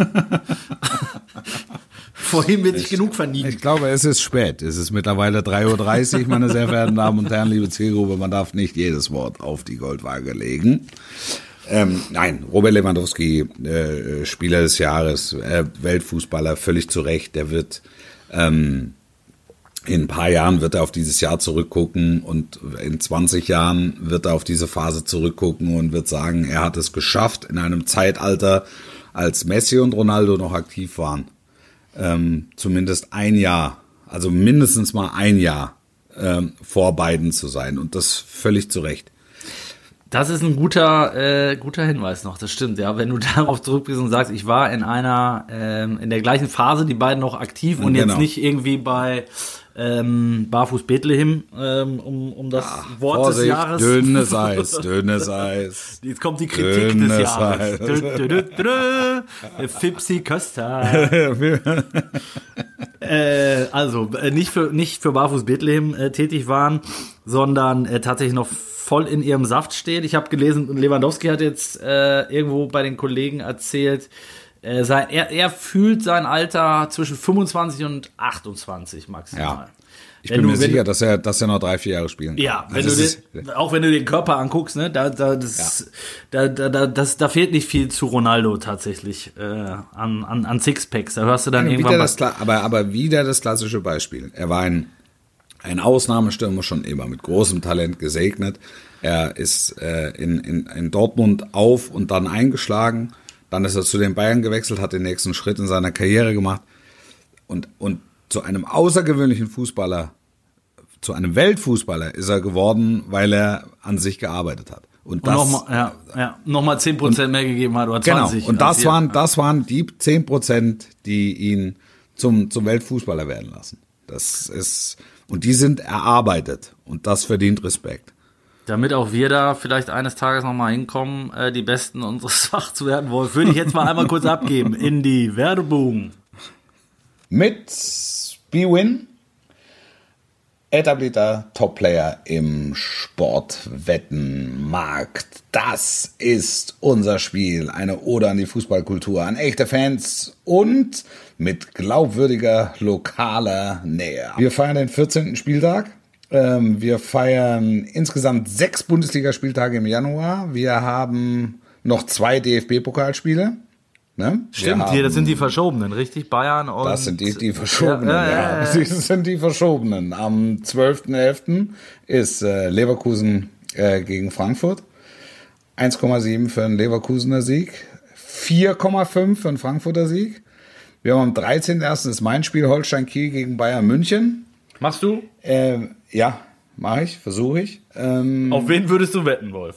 vor ihm wird sich genug verniegen. Ich glaube, es ist spät. Es ist mittlerweile drei Uhr dreißig, meine sehr verehrten Damen und Herren, liebe Zielgruppe. Man darf nicht jedes Wort auf die Goldwaage legen. Ähm, nein, Robert Lewandowski, äh, Spieler des Jahres, äh, Weltfußballer, völlig zu Recht. Der wird ähm, in ein paar Jahren wird er auf dieses Jahr zurückgucken und in zwanzig Jahren wird er auf diese Phase zurückgucken und wird sagen, er hat es geschafft in einem Zeitalter, als Messi und Ronaldo noch aktiv waren. Ähm, zumindest ein Jahr, also mindestens mal ein Jahr ähm, vor beiden zu sein und das völlig zu Recht. Das ist ein guter äh, guter Hinweis noch, das stimmt, ja. Wenn du darauf zurückblickst und sagst, ich war in einer, ähm, in der gleichen Phase, die beiden noch aktiv und genau. Jetzt nicht irgendwie bei ähm, Barfuß Bethlehem, ähm, um, um das Ach, Wort Vorsicht, des Jahres. Dünnes Eis, dünnes Eis. Jetzt kommt die Kritik dünnes des Jahres. Dö, dö, dö, dö. Fipsi Costa. äh, also, äh, nicht für, nicht für Barfuß Bethlehem äh, tätig waren, sondern äh, tatsächlich noch voll in ihrem Saft steht. Ich habe gelesen, Lewandowski hat jetzt äh, irgendwo bei den Kollegen erzählt, äh, sein, er, er fühlt sein Alter zwischen fünfundzwanzig und achtundzwanzig maximal. Ja. Ich wenn bin du, mir sicher, du, dass er, dass er noch drei, vier Jahre spielen kann. Ja, wenn also du den, ist, auch wenn du den Körper anguckst, ne, da, da, das, ja. da, da, da, das, da fehlt nicht viel zu Ronaldo tatsächlich äh, an, an, an Sixpacks. Da hörst du dann ja, irgendwann das, aber, aber wieder das klassische Beispiel. Er war ein Ein Ausnahmestürmer schon immer, mit großem Talent gesegnet. Er ist äh, in, in, in Dortmund auf und dann eingeschlagen. Dann ist er zu den Bayern gewechselt, hat den nächsten Schritt in seiner Karriere gemacht. Und, und zu einem außergewöhnlichen Fußballer, zu einem Weltfußballer ist er geworden, weil er an sich gearbeitet hat. Und, und nochmal ja, ja, noch mal zehn Prozent mehr gegeben hat oder zwanzig. Genau, und das waren, das waren die zehn Prozent, die ihn zum, zum Weltfußballer werden lassen. Das ist... Und die sind erarbeitet und das verdient Respekt. Damit auch wir da vielleicht eines Tages nochmal hinkommen, äh, die Besten unseres Fachs zu werden wollen, würde ich jetzt mal einmal kurz abgeben in die Werbung. Mit B-Win etablierter Top-Player im Sportwettenmarkt. Das ist unser Spiel. Eine Ode an die Fußballkultur, an echte Fans und mit glaubwürdiger lokaler Nähe. Wir feiern den vierzehnten Spieltag. Wir feiern insgesamt sechs Bundesligaspieltage im Januar. Wir haben noch zwei D F B-Pokalspiele. Ne? Stimmt, haben, hier, das sind die Verschobenen, richtig? Bayern und... Das sind die, die Verschobenen, ja. ja, ja, ja. Das sind die Verschobenen. Am zwölften elften ist äh, Leverkusen äh, gegen Frankfurt. eins Komma sieben für einen Leverkusener Sieg. vier Komma fünf für einen Frankfurter Sieg. Wir haben am dreizehnten ersten ist mein Spiel Holstein-Kiel gegen Bayern München. Machst du? Ähm, ja, mache ich, versuche ich. Ähm, Auf wen würdest du wetten, Wolf?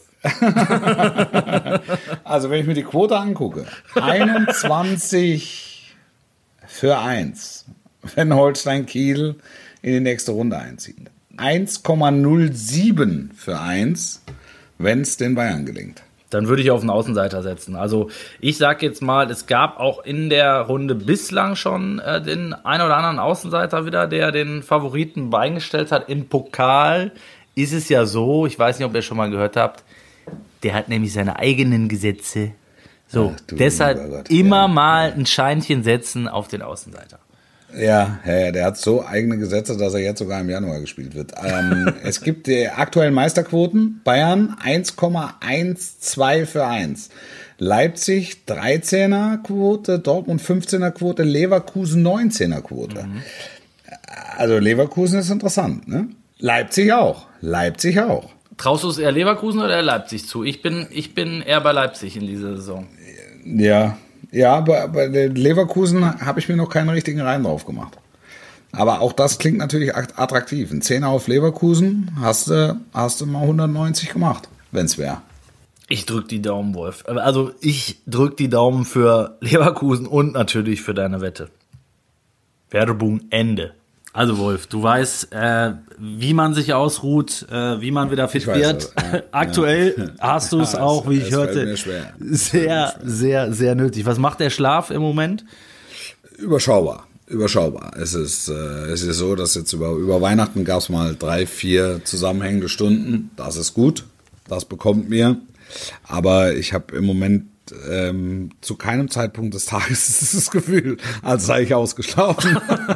Also wenn ich mir die Quote angucke, einundzwanzig für eins, wenn Holstein Kiel in die nächste Runde einzieht. eins Komma null sieben für eins, wenn es den Bayern gelingt. Dann würde ich auf einen Außenseiter setzen. Also ich sage jetzt mal, es gab auch in der Runde bislang schon äh, den ein oder anderen Außenseiter wieder, der den Favoriten beigestellt hat. Im Pokal ist es ja so, ich weiß nicht, ob ihr schon mal gehört habt, der hat nämlich seine eigenen Gesetze. So, Ach, deshalb immer ja. mal ein Scheinchen setzen auf den Außenseiter. Ja, ja, der hat so eigene Gesetze, dass er jetzt sogar im Januar gespielt wird. Ähm, es gibt die aktuellen Meisterquoten. Bayern eins Komma zwölf für eins. Leipzig dreizehner Quote, Dortmund fünfzehner Quote, Leverkusen neunzehner Quote. Mhm. Also Leverkusen ist interessant, ne? Leipzig auch. Leipzig auch. Traust du es eher Leverkusen oder eher Leipzig zu? Ich bin, ich bin eher bei Leipzig in dieser Saison. Ja, ja, aber bei Leverkusen habe ich mir noch keinen richtigen Reim drauf gemacht. Aber auch das klingt natürlich attraktiv. Ein Zehner auf Leverkusen hast du, hast du mal hundertneunzig gemacht, wenn es wäre. Ich drück die Daumen, Wolf. Also ich drück die Daumen für Leverkusen und natürlich für deine Wette. Werbung Ende. Also Wolf, du weißt, äh, wie man sich ausruht, äh, wie man wieder fit weiß, wird. Also, ja, Aktuell ja. hast du es ja, auch, wie es, ich es hörte, schwer. sehr, sehr, sehr nötig. Was macht der Schlaf im Moment? Überschaubar. Überschaubar. Es ist, äh, es ist so, dass jetzt über, über Weihnachten gab es mal drei, vier zusammenhängende Stunden. Das ist gut. Das bekommt mir. Aber ich habe im Moment ähm, zu keinem Zeitpunkt des Tages das Gefühl, als sei ich ausgeschlafen.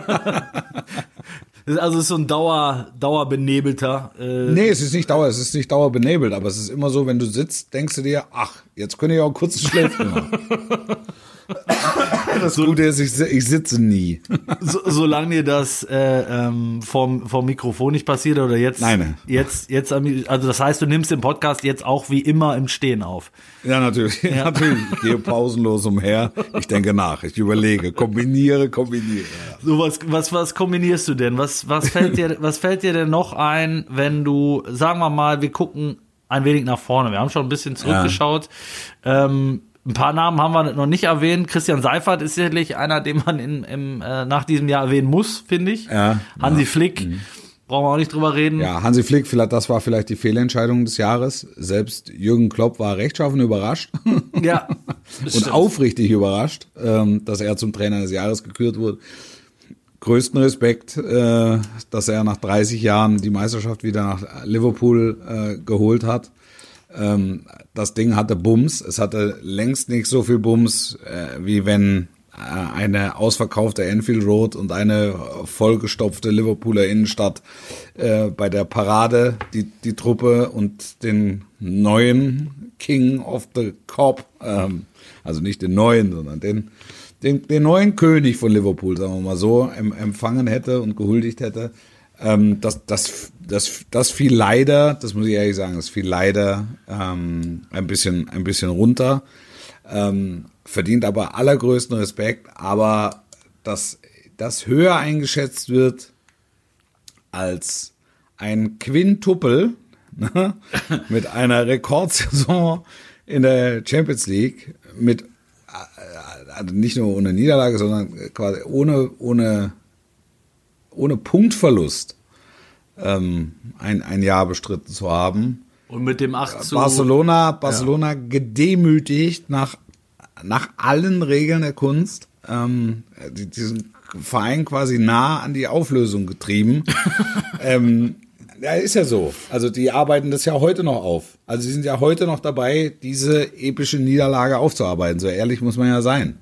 Also es ist so ein Dauer, dauerbenebelter. Äh nee, es ist nicht Dauer, es ist nicht dauerbenebelt, aber es ist immer so, wenn du sitzt, denkst du dir, ach, jetzt könnte ich auch kurz ein Schläfchen machen. Das Gute ist, ich, ich sitze nie. So, solange dir das äh, ähm, vom, vom Mikrofon nicht passiert oder jetzt, Nein. jetzt, jetzt, also das heißt, du nimmst den Podcast jetzt auch wie immer im Stehen auf. Ja, natürlich, ja. natürlich. Ich gehe pausenlos umher, ich denke nach, ich überlege, kombiniere, kombiniere. Ja. So, was, was, was kombinierst du denn? Was, was fällt dir, was fällt dir denn noch ein, wenn du, sagen wir mal, wir gucken ein wenig nach vorne. Wir haben schon ein bisschen zurückgeschaut. Ja. Ähm, Ein paar Namen haben wir noch nicht erwähnt. Christian Seifert ist sicherlich einer, den man in, im, äh, nach diesem Jahr erwähnen muss, finde ich. Ja, Hansi ja. Flick, mhm. brauchen wir auch nicht drüber reden. Ja, Hansi Flick, vielleicht, das war vielleicht die Fehlentscheidung des Jahres. Selbst Jürgen Klopp war rechtschaffen überrascht. Ja. Und stimmt. aufrichtig überrascht, ähm, dass er zum Trainer des Jahres gekürt wurde. Größten Respekt, äh, dass er nach dreißig Jahren die Meisterschaft wieder nach Liverpool äh, geholt hat. Ähm, das Ding hatte Bums. Es hatte längst nicht so viel Bums, äh, wie wenn äh, eine ausverkaufte Anfield Road und eine vollgestopfte Liverpooler Innenstadt äh, bei der Parade die, die Truppe und den neuen King of the Cop, ähm, also nicht den neuen, sondern den, den, den neuen König von Liverpool, sagen wir mal so, em, empfangen hätte und gehuldigt hätte. Ähm, das, das, das, das fiel leider, das muss ich ehrlich sagen, das fiel leider ähm, ein bisschen, ein bisschen runter. Ähm, verdient aber allergrößten Respekt, aber dass das höher eingeschätzt wird als ein Quintuple ne, mit einer Rekordsaison in der Champions League, mit also nicht nur ohne Niederlage, sondern quasi ohne ohne ohne Punktverlust ähm, ein, ein Jahr bestritten zu haben. Und mit dem acht zu Barcelona, Barcelona ja. gedemütigt nach, nach allen Regeln der Kunst. Ähm, die, diesen Verein quasi nah an die Auflösung getrieben. ähm, ja, ist ja so. Also die arbeiten das ja heute noch auf. Also sie sind ja heute noch dabei, diese epische Niederlage aufzuarbeiten. So ehrlich muss man ja sein.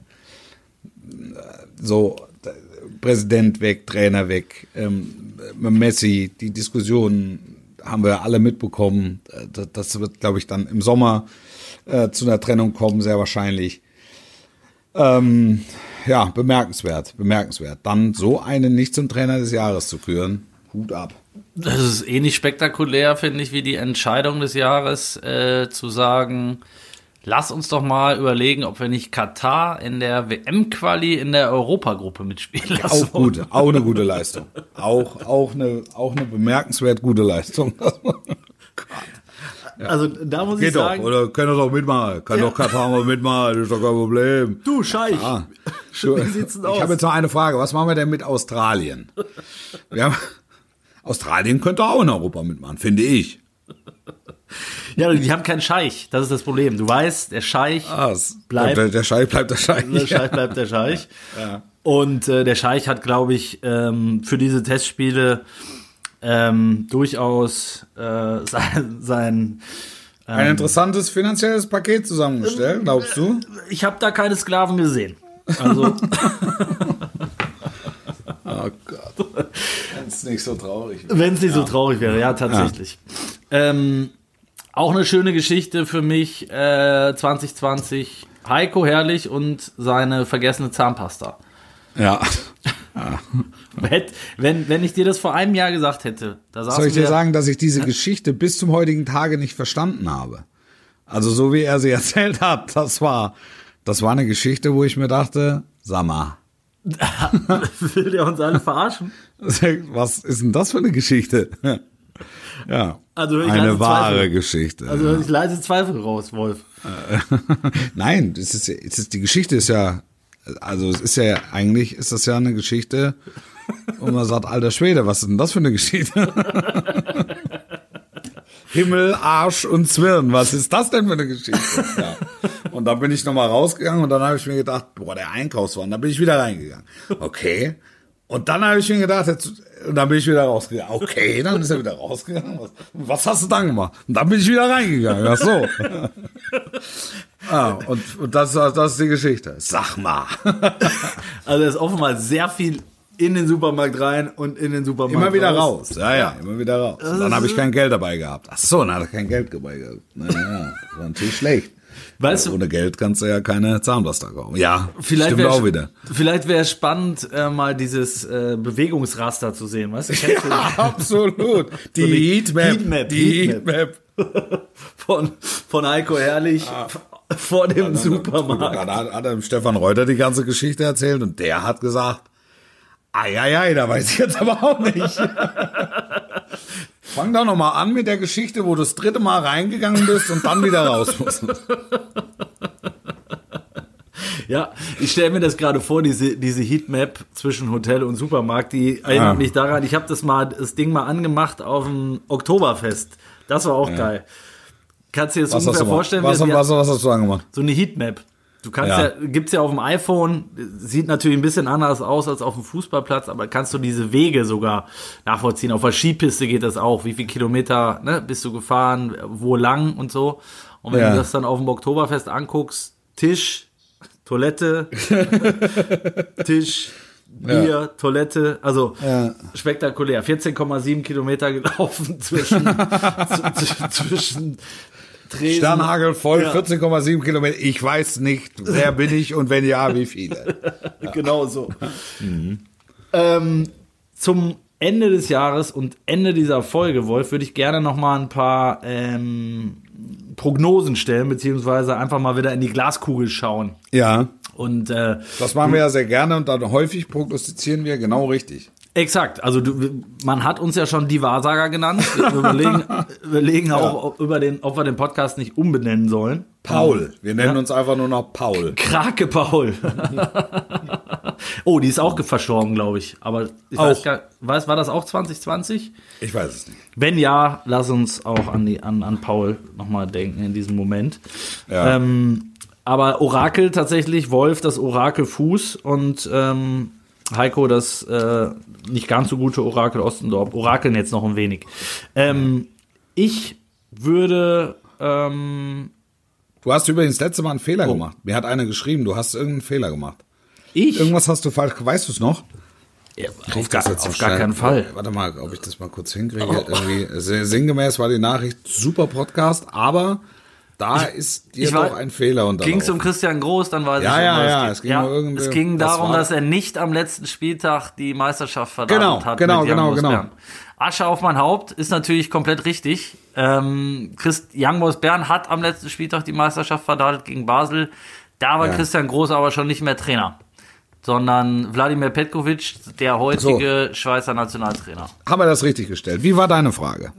So, Präsident weg, Trainer weg, ähm, Messi, die Diskussionen haben wir alle mitbekommen. Das wird, glaube ich, dann im Sommer äh, zu einer Trennung kommen, sehr wahrscheinlich. Ähm, ja, bemerkenswert, bemerkenswert. Dann so einen nicht zum Trainer des Jahres zu küren, Hut ab. Das ist ähnlich spektakulär, finde ich, wie die Entscheidung des Jahres, äh, zu sagen, lass uns doch mal überlegen, ob wir nicht Katar in der W M-Quali in der Europagruppe mitspielen lassen. Auch gut, auch eine gute Leistung. Auch, auch, eine, auch eine bemerkenswert gute Leistung. Ja. Also da muss Geht ich sagen... Doch, oder können das auch mitmachen. Kann ja. doch Katar mal mitmachen, das ist doch kein Problem. Du, Scheich, ah, wie sieht's denn aus? Ich habe jetzt noch eine Frage. Was machen wir denn mit Australien? Wir haben, Australien könnte auch in Europa mitmachen, finde ich. Ja, die haben keinen Scheich, das ist das Problem. Du weißt, der Scheich ah, bleibt... Der, der Scheich bleibt der Scheich. Der Scheich bleibt der Scheich. Ja. Und äh, der Scheich hat, glaube ich, ähm, für diese Testspiele ähm, durchaus äh, sein... sein ähm, Ein interessantes finanzielles Paket zusammengestellt, glaubst du? Ich habe da keine Sklaven gesehen. Also... Oh Gott. Wenn es nicht so traurig wäre. Wenn es nicht ja. so traurig wäre, ja, tatsächlich. Ja. Ähm, auch eine schöne Geschichte für mich, äh, zwanzig zwanzig, Heiko Herrlich und seine vergessene Zahnpasta. Ja. ja. Wenn, wenn ich dir das vor einem Jahr gesagt hätte, da saßen Soll ich dir wir, sagen, dass ich diese Geschichte bis zum heutigen Tage nicht verstanden habe? Also so wie er sie erzählt hat, das war, das war eine Geschichte, wo ich mir dachte, sag mal, will der uns alle verarschen? Was ist denn das für eine Geschichte? Ja, also eine wahre Zweifel. Geschichte. Also ja. ich leite Zweifel raus, Wolf. Nein, es ist, es ist, die Geschichte ist ja, also es ist ja, eigentlich ist das ja eine Geschichte, und man sagt, alter Schwede, was ist denn das für eine Geschichte? Himmel, Arsch und Zwirn, was ist das denn für eine Geschichte? Ja. Und dann bin ich nochmal rausgegangen und dann habe ich mir gedacht, boah, der Einkaufswagen, dann bin ich wieder reingegangen. Okay. Und dann habe ich mir gedacht, jetzt, und dann bin ich wieder rausgegangen. Okay, dann ist er wieder rausgegangen. Was, was hast du dann gemacht? Und dann bin ich wieder reingegangen. Ach so. Ah, und, und das, das ist die Geschichte. Sag mal. Also es ist offenbar sehr viel in den Supermarkt rein und in den Supermarkt immer wieder raus. raus. Ja, ja, immer wieder raus. Und dann habe ich kein Geld dabei gehabt. Ach so, dann hat er kein Geld dabei gehabt. Naja, das war natürlich schlecht. Weißt ja, du, ohne Geld kannst du ja keine Zahnpasta kaufen. Ja, vielleicht stimmt auch wieder. Vielleicht wäre es spannend, äh, mal dieses äh, Bewegungsraster zu sehen, weißt du? Kennst du Ja, absolut. Die so Heatmap. Heatmap. Die Heatmap. Heatmap. Von, von Heiko Herrlich ah. vor dem Supermarkt. Dann hat, hat er Stefan Reuter die ganze Geschichte erzählt und der hat gesagt, ei, ei, ei, da weiß ich jetzt aber auch nicht. Fang doch noch mal an mit der Geschichte, wo du das dritte Mal reingegangen bist und dann wieder raus musst. Ja, ich stelle mir das gerade vor, diese, diese Heatmap zwischen Hotel und Supermarkt, die erinnert Ah. mich daran, ich habe das mal, das Ding mal angemacht auf dem Oktoberfest. Das war auch ja. geil. Kannst du dir das Was ungefähr hast du vorstellen? was, wir- was, was hast du angemacht? So eine Heatmap. Du kannst ja, Ja. gibt's ja auf dem iPhone, sieht natürlich ein bisschen anders aus als auf dem Fußballplatz, aber kannst du diese Wege sogar nachvollziehen. Auf der Skipiste geht das auch. Wie viel Kilometer, ne, bist du gefahren, wo lang und so. Und wenn Ja. du das dann auf dem Oktoberfest anguckst, Tisch, Toilette, Tisch, Bier, Ja. Toilette, also Ja. spektakulär. vierzehn Komma sieben Kilometer gelaufen zwischen, z- zwischen Tresen. Sternhagel voll, Ja. vierzehn Komma sieben Kilometer. Ich weiß nicht, wer bin ich und wenn ja, wie viele. Genau so. Ähm, zum Ende des Jahres und Ende dieser Folge, Wolf, würde ich gerne noch mal ein paar ähm, Prognosen stellen, beziehungsweise einfach mal wieder in die Glaskugel schauen. Ja, Und äh, das machen wir ja sehr gerne und dann häufig prognostizieren wir genau richtig. exakt, also du, man hat uns ja schon die Wahrsager genannt. Wir überlegen, überlegen auch, ob, über den, ob wir den Podcast nicht umbenennen sollen. Paul. Wir nennen Ja. uns einfach nur noch Paul. Krake Paul. Oh, die ist auch verstorben, glaube ich. Aber ich weiß Auch. gar weiß, war das auch zwanzig zwanzig? Ich weiß es nicht. Wenn ja, lass uns auch an, die, an, an Paul nochmal denken in diesem Moment. Ja. Ähm, aber Orakel tatsächlich, Wolf, das Orakel Fuß und ähm, Heiko, das äh, nicht ganz so gute Orakel Ostendorf. Orakeln jetzt noch ein wenig. Ähm, ich würde... Ähm, Du hast übrigens das letzte Mal einen Fehler Oh. gemacht. Mir hat einer geschrieben, du hast irgendeinen Fehler gemacht. ich? Irgendwas hast du falsch, weißt du es noch? Ja, Krieg auf gar, das jetzt auf so gar schnell? keinen Fall. Warte mal, ob ich das mal kurz hinkriege. Irgendwie sehr sinngemäß war die Nachricht, super Podcast, aber da ist dir ich war- doch ein Fehler Ging es unterlaufen. um Christian Groß, dann weiß Ja, ich ja, um was ja, geht. es ging um irgende- es ging was darum, war- dass er nicht am letzten Spieltag die Meisterschaft verdammt Genau, hat. genau, mit Young genau, Boys genau. Bern. Asche auf mein Haupt ist natürlich komplett richtig. Ähm, Christ, Young Boys Bern hat am letzten Spieltag die Meisterschaft verdadelt gegen Basel. Da war Ja. Christian Groß aber schon nicht mehr Trainer, sondern Wladimir Petkovic, der heutige Schweizer Nationaltrainer. Haben wir das richtig gestellt? Wie war deine Frage?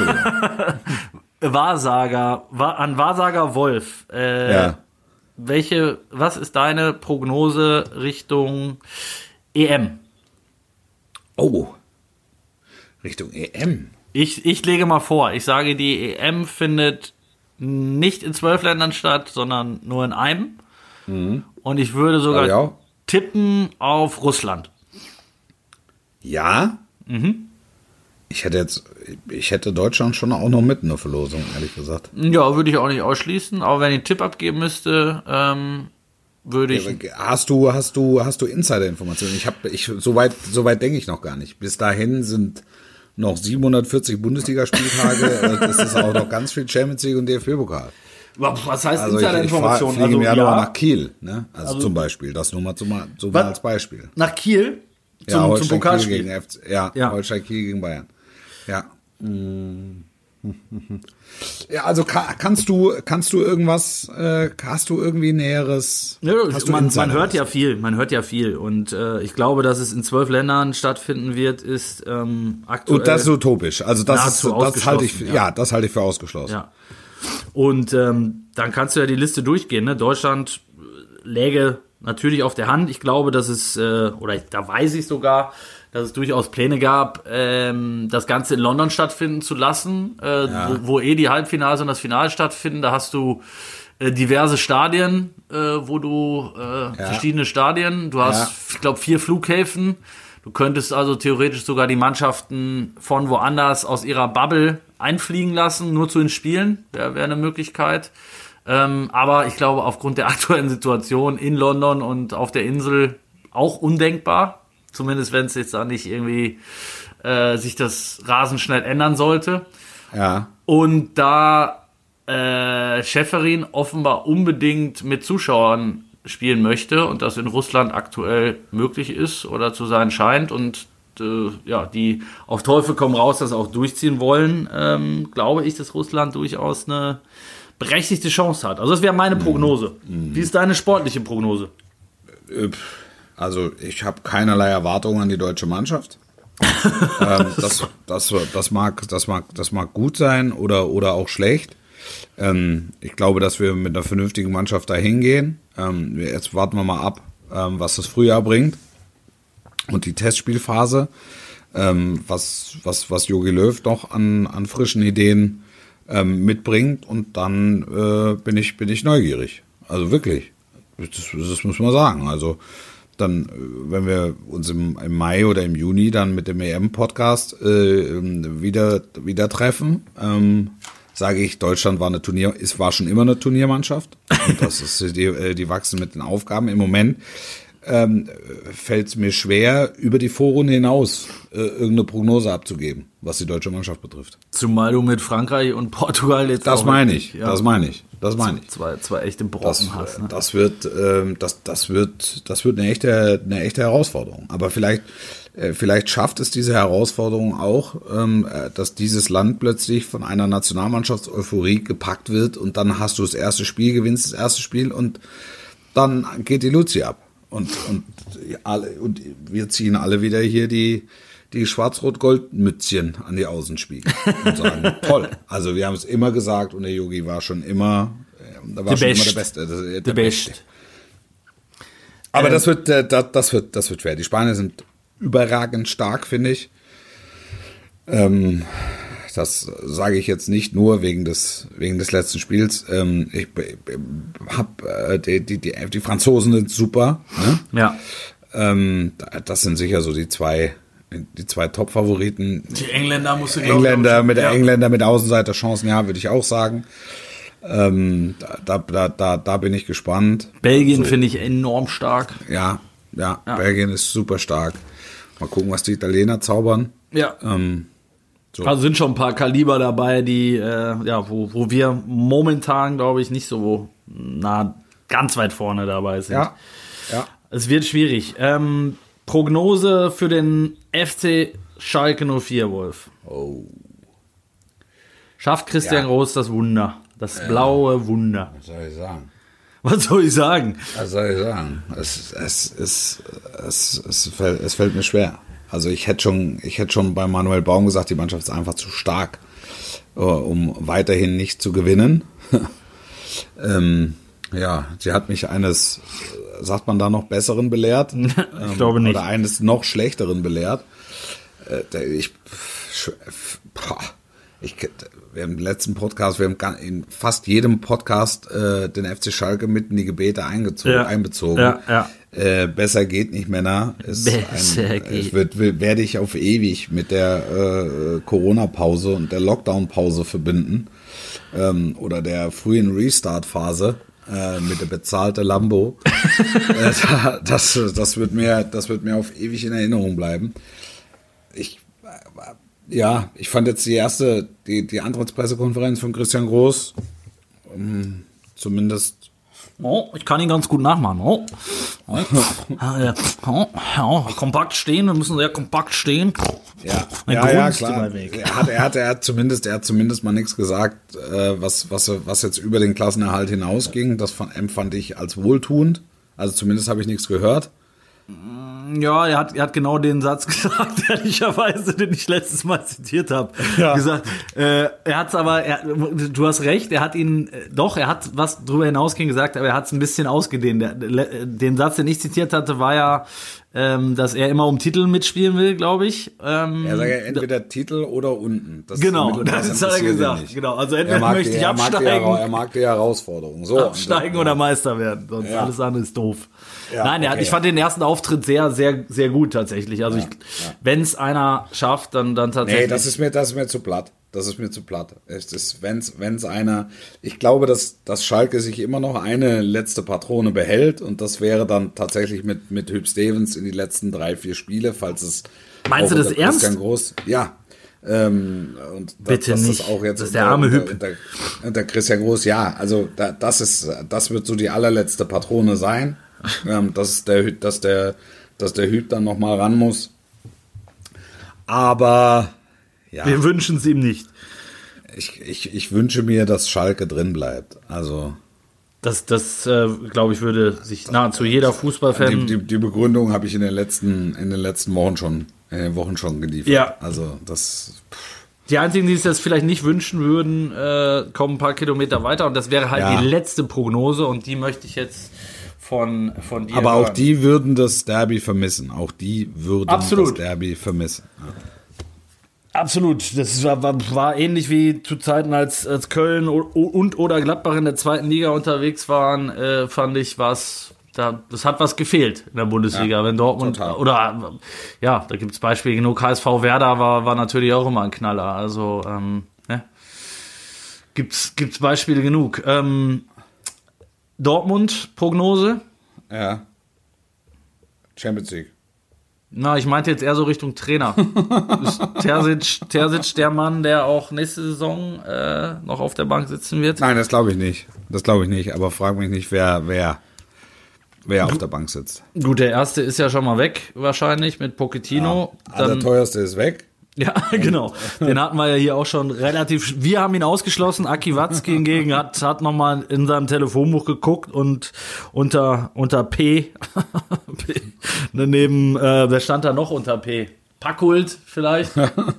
Wahrsager, Wa- an Wahrsager Wolf. Äh, Ja. Welche, was ist deine Prognose Richtung E M? Oh, Richtung E M. Ich, ich lege mal vor, ich sage, die E M findet nicht in zwölf Ländern statt, sondern nur in einem. Und ich würde sogar Sag ich auch. tippen auf Russland. Ja? Mhm. Ich hätte jetzt, ich hätte Deutschland schon auch noch mit in der Verlosung, ehrlich gesagt. Ja, würde ich auch nicht ausschließen, aber wenn ich einen Tipp abgeben müsste, ähm, würde ich... Hast du, hast du, hast du Insider-Informationen? Ich habe, ich, so weit, so weit denke ich noch gar nicht. Bis dahin sind noch siebenhundertvierzig Bundesligaspieltage, es ist auch noch ganz viel Champions League und D F B-Pokal. Was heißt Also ich, ich fahr, Insider-Informationen? fliege im Also, Januar ja, nach Kiel, ne? Also, Also- zum Beispiel, das nur mal, zum, so mal Was? als Beispiel. nach Kiel zum, Ja, zum Holstein Kiel Pokalspiel. gegen F C, ja, Ja. Holstein Kiel gegen Bayern. Ja. Ja, also ka- kannst du, kannst du irgendwas, äh, hast du irgendwie Näheres? Ja, hast du man, Insider? man hört ja viel, man hört ja viel und äh, ich glaube, dass es in zwölf Ländern stattfinden wird, ist ähm, aktuell. Und das ist utopisch. Also das ist, nahezu das halte ich, ausgeschlossen, ja. ja. das halte ich für ausgeschlossen. Ja. Und ähm, dann kannst du ja die Liste durchgehen. Ne? Deutschland läge natürlich auf der Hand. Ich glaube, dass es, äh, oder da weiß ich sogar, dass es durchaus Pläne gab, ähm, das Ganze in London stattfinden zu lassen, äh, Ja. wo, wo eh die Halbfinals und das Finale stattfinden. Da hast du äh, diverse Stadien, äh, wo du äh, verschiedene Stadien. Du hast, Ja. ich glaube, vier Flughäfen. Du könntest also theoretisch sogar die Mannschaften von woanders aus ihrer Bubble einfliegen lassen, nur zu den Spielen. Wäre wär eine Möglichkeit. Ähm, aber ich glaube, aufgrund der aktuellen Situation in London und auf der Insel auch undenkbar. Zumindest wenn es jetzt da nicht irgendwie äh, sich das rasend schnell ändern sollte. Ja. Und da äh, Schäferin offenbar unbedingt mit Zuschauern spielen möchte und das in Russland aktuell möglich ist oder zu sein scheint und äh, ja, die auf Teufel komm raus das auch durchziehen wollen, ähm, glaube ich, dass Russland durchaus eine berechtigte Chance hat. Also das wäre meine Prognose. Mhm. Wie ist deine sportliche Prognose? Also ich habe keinerlei Erwartungen an die deutsche Mannschaft. ähm, das, das, das, mag, das, mag, das mag gut sein oder, oder auch schlecht. Ähm, ich glaube, dass wir mit einer vernünftigen Mannschaft da hingehen. Ähm, jetzt warten wir mal ab, ähm, was das Frühjahr bringt und die Testspielphase. Ähm, was, was, was Jogi Löw noch an, an frischen Ideen ähm, mitbringt. Und dann äh, bin ich, bin ich neugierig. Also wirklich. Das, das muss man sagen. Also dann, wenn wir uns im, im Mai oder im Juni dann mit dem E M-Podcast äh, wieder, wieder treffen, ähm, sage ich, Deutschland war eine Turnier, es war schon immer eine Turniermannschaft. Und das ist die, die wachsen mit den Aufgaben. Im Moment ähm, fällt es mir schwer, über die Vorrunde hinaus äh, irgendeine Prognose abzugeben, was die deutsche Mannschaft betrifft. Zumal du mit Frankreich und Portugal jetzt Das auch meine wirklich, ich, ja, das meine ich, das meine ich. zwei, zwei echte Brocken Das, hast. Ne? das wird, ähm, das, das wird, das wird eine echte, eine echte Herausforderung. Aber vielleicht, äh, vielleicht schafft es diese Herausforderung auch, ähm, äh, dass dieses Land plötzlich von einer Nationalmannschaftseuphorie gepackt wird und dann hast du das erste Spiel, gewinnst das erste Spiel und dann geht die Luzi ab. Und, und, alle, und wir ziehen alle wieder hier die, die Schwarz-Rot-Gold-Mützchen an die Außenspiegel und sagen, toll. Also wir haben es immer gesagt und der Yogi war schon immer, äh, war The schon best. immer der Beste. Der, der The Beste. best. Aber Ähm, das wird, äh, das, das wird, das wird schwer. Die Spanier sind überragend stark, finde ich. Ähm, das sage ich jetzt nicht nur wegen des, wegen des letzten Spiels. Ähm, ich habe äh, die, die, die, die Franzosen sind super. Ne? Ja. Ähm, das sind sicher so die zwei, die zwei Top-Favoriten. Die Engländer musst du, glaube ich, Engländer mit ja. Engländer mit Außenseiterchancen, ja, würde ich auch sagen. Ähm, da, da, da, da bin ich gespannt. Belgien so. finde ich enorm stark. Ja, ja, Ja. Belgien ist super stark. Mal gucken, was die Italiener zaubern. Ja. Ähm, so. Also sind schon ein paar Kaliber dabei, die, äh, ja, wo, wo wir momentan, glaube ich, nicht so nah ganz weit vorne dabei sind. Ja, ja. Es wird schwierig. Ähm, Prognose für den F C Schalke null vier, Wolf. Oh. Schafft Christian Ja. Groß das Wunder? Das blaue Wunder. Was soll ich sagen? Was soll ich sagen? Was soll ich sagen? Es, es, es, es, es, fällt, es fällt mir schwer. Also ich hätte schon, ich hätte schon bei Manuel Baum gesagt, die Mannschaft ist einfach zu stark, um weiterhin nicht zu gewinnen. ähm, ja, sie hat mich eines, sagt man da noch, Besseren belehrt? Ich glaube nicht. Oder eines noch Schlechteren belehrt. Äh, ich, boah, ich, wir haben im letzten Podcast, wir haben in fast jedem Podcast äh, den F C Schalke mit in die Gebete eingezogen, Ja. einbezogen. Ja, ja. Äh, besser geht nicht, Männer. Ist Besser ein, geht. Es wird, will, werde ich auf ewig mit der äh, Corona-Pause und der Lockdown-Pause verbinden. Ähm, oder der frühen Restart-Phase äh, mit der bezahlten Lambo. äh, da, das, das, wird mir, das wird mir auf ewig in Erinnerung bleiben. Ich, äh, ja, ich fand jetzt die erste, die, die Antrittspressekonferenz von Christian Groß ähm, zumindest. Oh, ich kann ihn ganz gut nachmachen. Oh. Oh. Ja, oh. Ja, kompakt stehen, wir müssen sehr kompakt stehen. Ja, Ein ja, ja, Grunzt klar. immer weg. Er hat, er hat, er hat zumindest, er hat zumindest mal nichts gesagt, äh, was, was, was jetzt über den Klassenerhalt hinausging. Das fand, empfand ich als wohltuend. Also zumindest habe ich nichts gehört. Ja, er hat, er hat genau den Satz gesagt, ehrlicherweise, den ich letztes Mal zitiert habe. Ja. Gesagt, äh, er hat's aber, er, du hast recht, er hat ihn, äh, doch, er hat was drüber hinausging gesagt, aber er hat es ein bisschen ausgedehnt. Der, der, den Satz, den ich zitiert hatte, war ja, ähm, dass er immer um Titel mitspielen will, glaube ich. Ähm, Er sagt ja entweder Titel oder unten. Das genau, Mittelmaß das hat er interessiert ihn gesagt. nicht. Genau, also Er entweder mag möchte die, ich er mag die, absteigen, Hera- er mag die Herausforderung. So, absteigen und, oder ja. Meister werden, sonst Ja. alles andere ist doof. Ja, Nein, er, okay, ich fand ja. den ersten Auftritt sehr, sehr, sehr gut tatsächlich. Also Ja, ich, ja. wenn es einer schafft, dann, dann tatsächlich. Nee, das ist mir, das ist mir zu platt. Das ist mir zu platt. Es ist, wenn's, wenn's einer, ich glaube, dass, dass Schalke sich immer noch eine letzte Patrone behält und das wäre dann tatsächlich mit, mit Hüb Stevens in die letzten drei, vier Spiele, falls es. Meinst auch du das unter ernst? Christian Groß, ja. Ähm, und da, Bitte dass nicht. Das, auch jetzt Das ist der unter- arme unter, Hüb. Unter, unter Christian Groß, ja. Also da, das ist, das wird so die allerletzte Patrone sein. ähm, dass der, dass der, dass der Hüb dann noch mal ran muss. Aber ja. Wir wünschen es ihm nicht. Ich, ich, ich wünsche mir, dass Schalke drin bleibt. Also Das, das äh, glaube ich, würde sich nahezu jeder Fußballfan. die, die, die Begründung habe ich in den letzten in den letzten Wochen schon in den Wochen schon geliefert. Ja. Also das. Die einzigen, die sich das vielleicht nicht wünschen würden, äh, kommen ein paar Kilometer weiter und das wäre halt Ja. die letzte Prognose und die möchte ich jetzt von, von dir Aber auch hören. die würden das Derby vermissen. Auch die würden Absolut. das Derby vermissen. Ja. Absolut. Das war, war, war ähnlich wie zu Zeiten, als, als Köln und oder Gladbach in der zweiten Liga unterwegs waren, äh, fand ich, was da, das hat was gefehlt in der Bundesliga. Ja, wenn Dortmund total. oder ja, da gibt es Beispiele genug. K S V Werder war, war natürlich auch immer ein Knaller. Also ähm, ne? gibt's gibt's Beispiele genug. Ähm, Dortmund Prognose? ja. Champions League. Na, ich meinte jetzt eher so Richtung Trainer. Ist Terzic, Terzic der Mann, der auch nächste Saison äh, noch auf der Bank sitzen wird? Nein, das glaube ich nicht. Das glaube ich nicht. Aber frag mich nicht, wer wer wer auf der Bank sitzt. Gut, der erste ist ja schon mal weg, wahrscheinlich, mit Pochettino. Ah, der Dann, teuerste ist weg. ja, genau. Den hatten wir ja hier auch schon relativ. Wir haben ihn ausgeschlossen. Aki Watzke hingegen hat, hat nochmal in seinem Telefonbuch geguckt und unter, unter P, P daneben, äh, wer stand da noch unter P? Packhult vielleicht?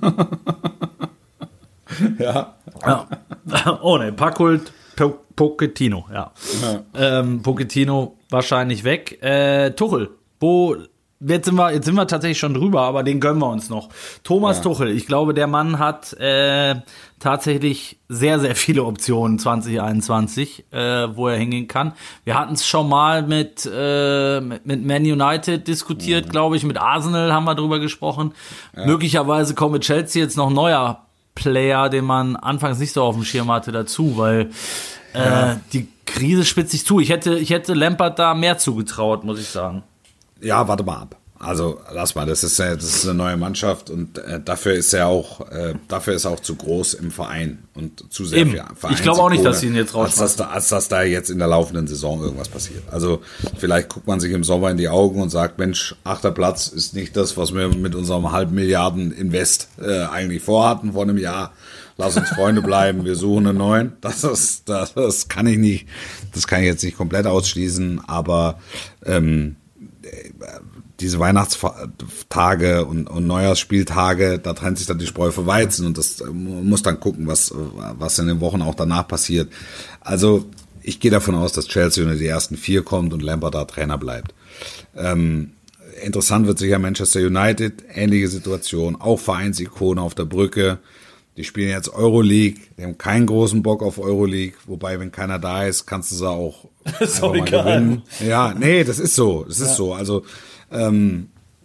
Ja. Ja. Oh ne, Packhult, po Pochettino, ja. Ja. Ähm, Pochettino wahrscheinlich weg. Äh, Tuchel, wo jetzt sind wir, jetzt sind wir tatsächlich schon drüber, aber den gönnen wir uns noch. Thomas Ja. Tuchel, ich glaube, der Mann hat äh, tatsächlich sehr, sehr viele Optionen zwanzig einundzwanzig, äh, wo er hingehen kann. Wir hatten es schon mal mit, äh, mit, mit Man United diskutiert, mhm. glaube ich. Mit Arsenal haben wir drüber gesprochen. Ja. Möglicherweise kommt mit Chelsea jetzt noch ein neuer Player, den man anfangs nicht so auf dem Schirm hatte, dazu, weil äh, ja. die Krise spitzt sich zu. Ich hätte, ich hätte Lampard da mehr zugetraut, muss ich sagen. Ja, warte mal ab. Also lass mal, das ist ja, das ist eine neue Mannschaft und äh, dafür ist er auch, äh, dafür ist er auch zu groß im Verein und zu sehr Eben. für Ich glaube auch nicht, dass sie ihn jetzt rausschmeißen. Als, dass da, als dass da jetzt in der laufenden Saison irgendwas passiert. Also vielleicht guckt man sich im Sommer in die Augen und sagt, Mensch, achter Platz ist nicht das, was wir mit unserem halben Milliarden Invest äh, eigentlich vorhatten vor einem Jahr. Lass uns Freunde bleiben, wir suchen einen neuen. Das ist, das, das kann ich nicht, das kann ich jetzt nicht komplett ausschließen, aber ähm, diese Weihnachtstage und, und Neujahrsspieltage, da trennt sich dann die Spreu vom Weizen und das man muss dann gucken, was, was in den Wochen auch danach passiert. Also ich gehe davon aus, dass Chelsea unter die ersten vier kommt und Lampard da Trainer bleibt. Ähm, interessant wird sicher Manchester United, ähnliche Situation, auch Vereinsikone auf der Brücke. Die spielen jetzt Euroleague, die haben keinen großen Bock auf Euroleague, wobei, wenn keiner da ist, kannst du sie auch ist auch egal. gewinnen. Ja, nee, das ist so, das ist ja. so. Also, ähm,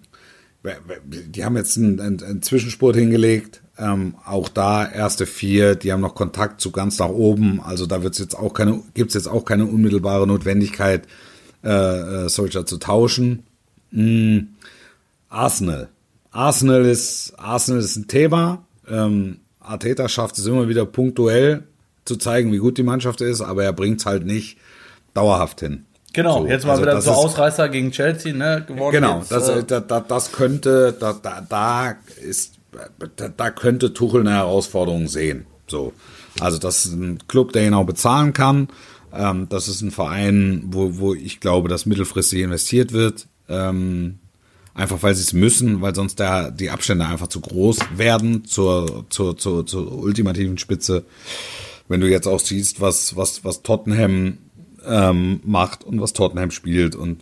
die haben jetzt einen, einen, einen Zwischenspurt hingelegt, ähm, auch da erste vier, die haben noch Kontakt zu ganz nach oben, also da wird's jetzt auch keine, gibt's jetzt auch keine unmittelbare Notwendigkeit, äh, solcher zu tauschen. Hm. Arsenal. Arsenal ist, Arsenal ist ein Thema, ähm, Arteta schafft es immer wieder punktuell zu zeigen, wie gut die Mannschaft ist, aber er bringt es halt nicht dauerhaft hin. Genau, so, jetzt mal also wieder so ist, Ausreißer gegen Chelsea, ne, geworden. Genau, jetzt, das, äh, da, da, das könnte, da, da, da ist, da, da könnte Tuchel eine Herausforderung sehen. So, also das ist ein Club, der ihn auch bezahlen kann. Ähm, das ist ein Verein, wo, wo ich glaube, dass mittelfristig investiert wird. Ähm, Einfach weil sie es müssen, weil sonst der, die Abstände einfach zu groß werden zur, zur, zur, zur ultimativen Spitze. Wenn du jetzt auch siehst, was, was, was Tottenham ähm, macht und was Tottenham spielt und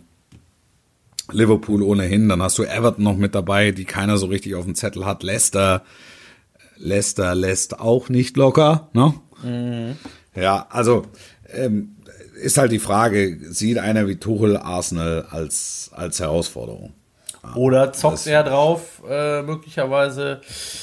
Liverpool ohnehin, dann hast du Everton noch mit dabei, die keiner so richtig auf dem Zettel hat. Leicester, Leicester lässt auch nicht locker, ne? Mhm. Ja, also ähm, ist halt die Frage, sieht einer wie Tuchel Arsenal als, als Herausforderung? Oder zockt er drauf, äh, möglicherweise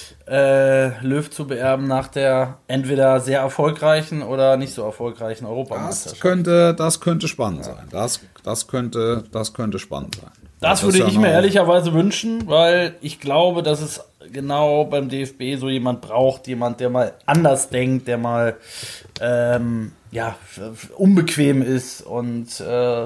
äh, Löw zu beerben nach der entweder sehr erfolgreichen oder nicht so erfolgreichen Europameisterschaft. Das könnte, das könnte spannend sein. Das, das könnte, das könnte spannend sein. Das, das würde ich mir ehrlicherweise wünschen, weil ich glaube, dass es genau beim D F B so jemand braucht, jemand, der mal anders denkt, der mal ähm, ja, unbequem ist und äh,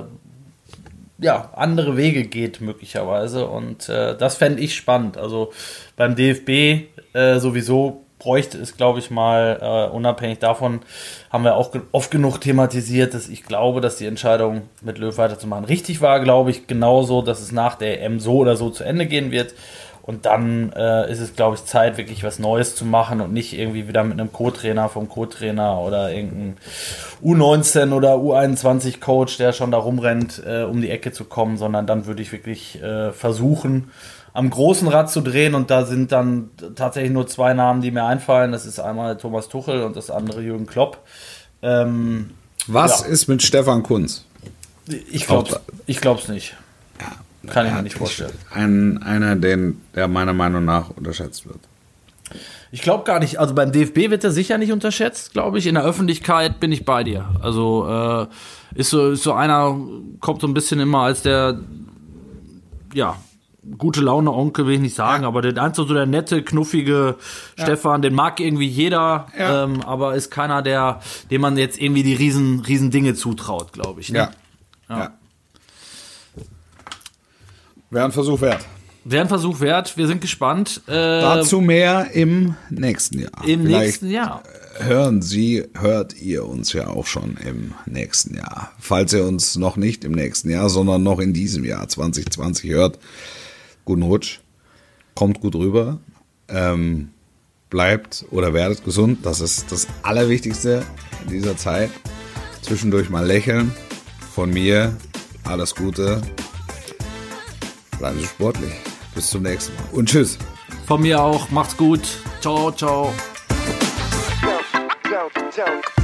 ja, andere Wege geht möglicherweise und äh, das fände ich spannend. Also beim D F B äh, sowieso bräuchte es, glaube ich mal, äh, unabhängig davon, haben wir auch ge- oft genug thematisiert, dass ich glaube, dass die Entscheidung mit Löw weiterzumachen richtig war, glaube ich, genauso, dass es nach der E M so oder so zu Ende gehen wird. Und dann äh, ist es, glaube ich, Zeit, wirklich was Neues zu machen und nicht irgendwie wieder mit einem Co-Trainer vom Co-Trainer oder irgendein U neunzehn oder U einundzwanzig Coach, der schon da rumrennt, äh, um die Ecke zu kommen, sondern dann würde ich wirklich äh, versuchen, am großen Rad zu drehen. Und da sind dann tatsächlich nur zwei Namen, die mir einfallen. Das ist einmal Thomas Tuchel und das andere Jürgen Klopp. Ähm, Was ja. ist mit Stefan Kuntz? Ich glaube ich glaub's nicht. Ja. Kann ich mir nicht vorstellen. Ein, einer, den, der meiner Meinung nach unterschätzt wird. Ich glaube gar nicht. Also beim D F B wird er sicher nicht unterschätzt, glaube ich. In der Öffentlichkeit bin ich bei dir. Also äh, ist, so, ist so einer, kommt so ein bisschen immer als der, ja, gute Laune Onkel, will ich nicht sagen, ja. aber der einfach so der nette, knuffige ja. Stefan, den mag irgendwie jeder, ja. ähm, aber ist keiner, der, dem man jetzt irgendwie die riesen, riesen Dinge zutraut, glaube ich. Ne? Ja. ja. ja. Wäre ein Versuch wert. Wäre ein Versuch wert. Wir sind gespannt. Äh, Dazu mehr im nächsten Jahr. Im Vielleicht nächsten Jahr. Hören Sie, hört ihr uns ja auch schon im nächsten Jahr. Falls ihr uns noch nicht im nächsten Jahr, sondern noch in diesem Jahr zwanzig zwanzig hört, guten Rutsch. Kommt gut rüber. Ähm, bleibt oder werdet gesund. Das ist das Allerwichtigste in dieser Zeit. Zwischendurch mal lächeln. Von mir alles Gute. Bleiben Sie sportlich. Bis zum nächsten Mal. Und tschüss. Von mir auch. Macht's gut. Ciao, ciao. Go, go, go.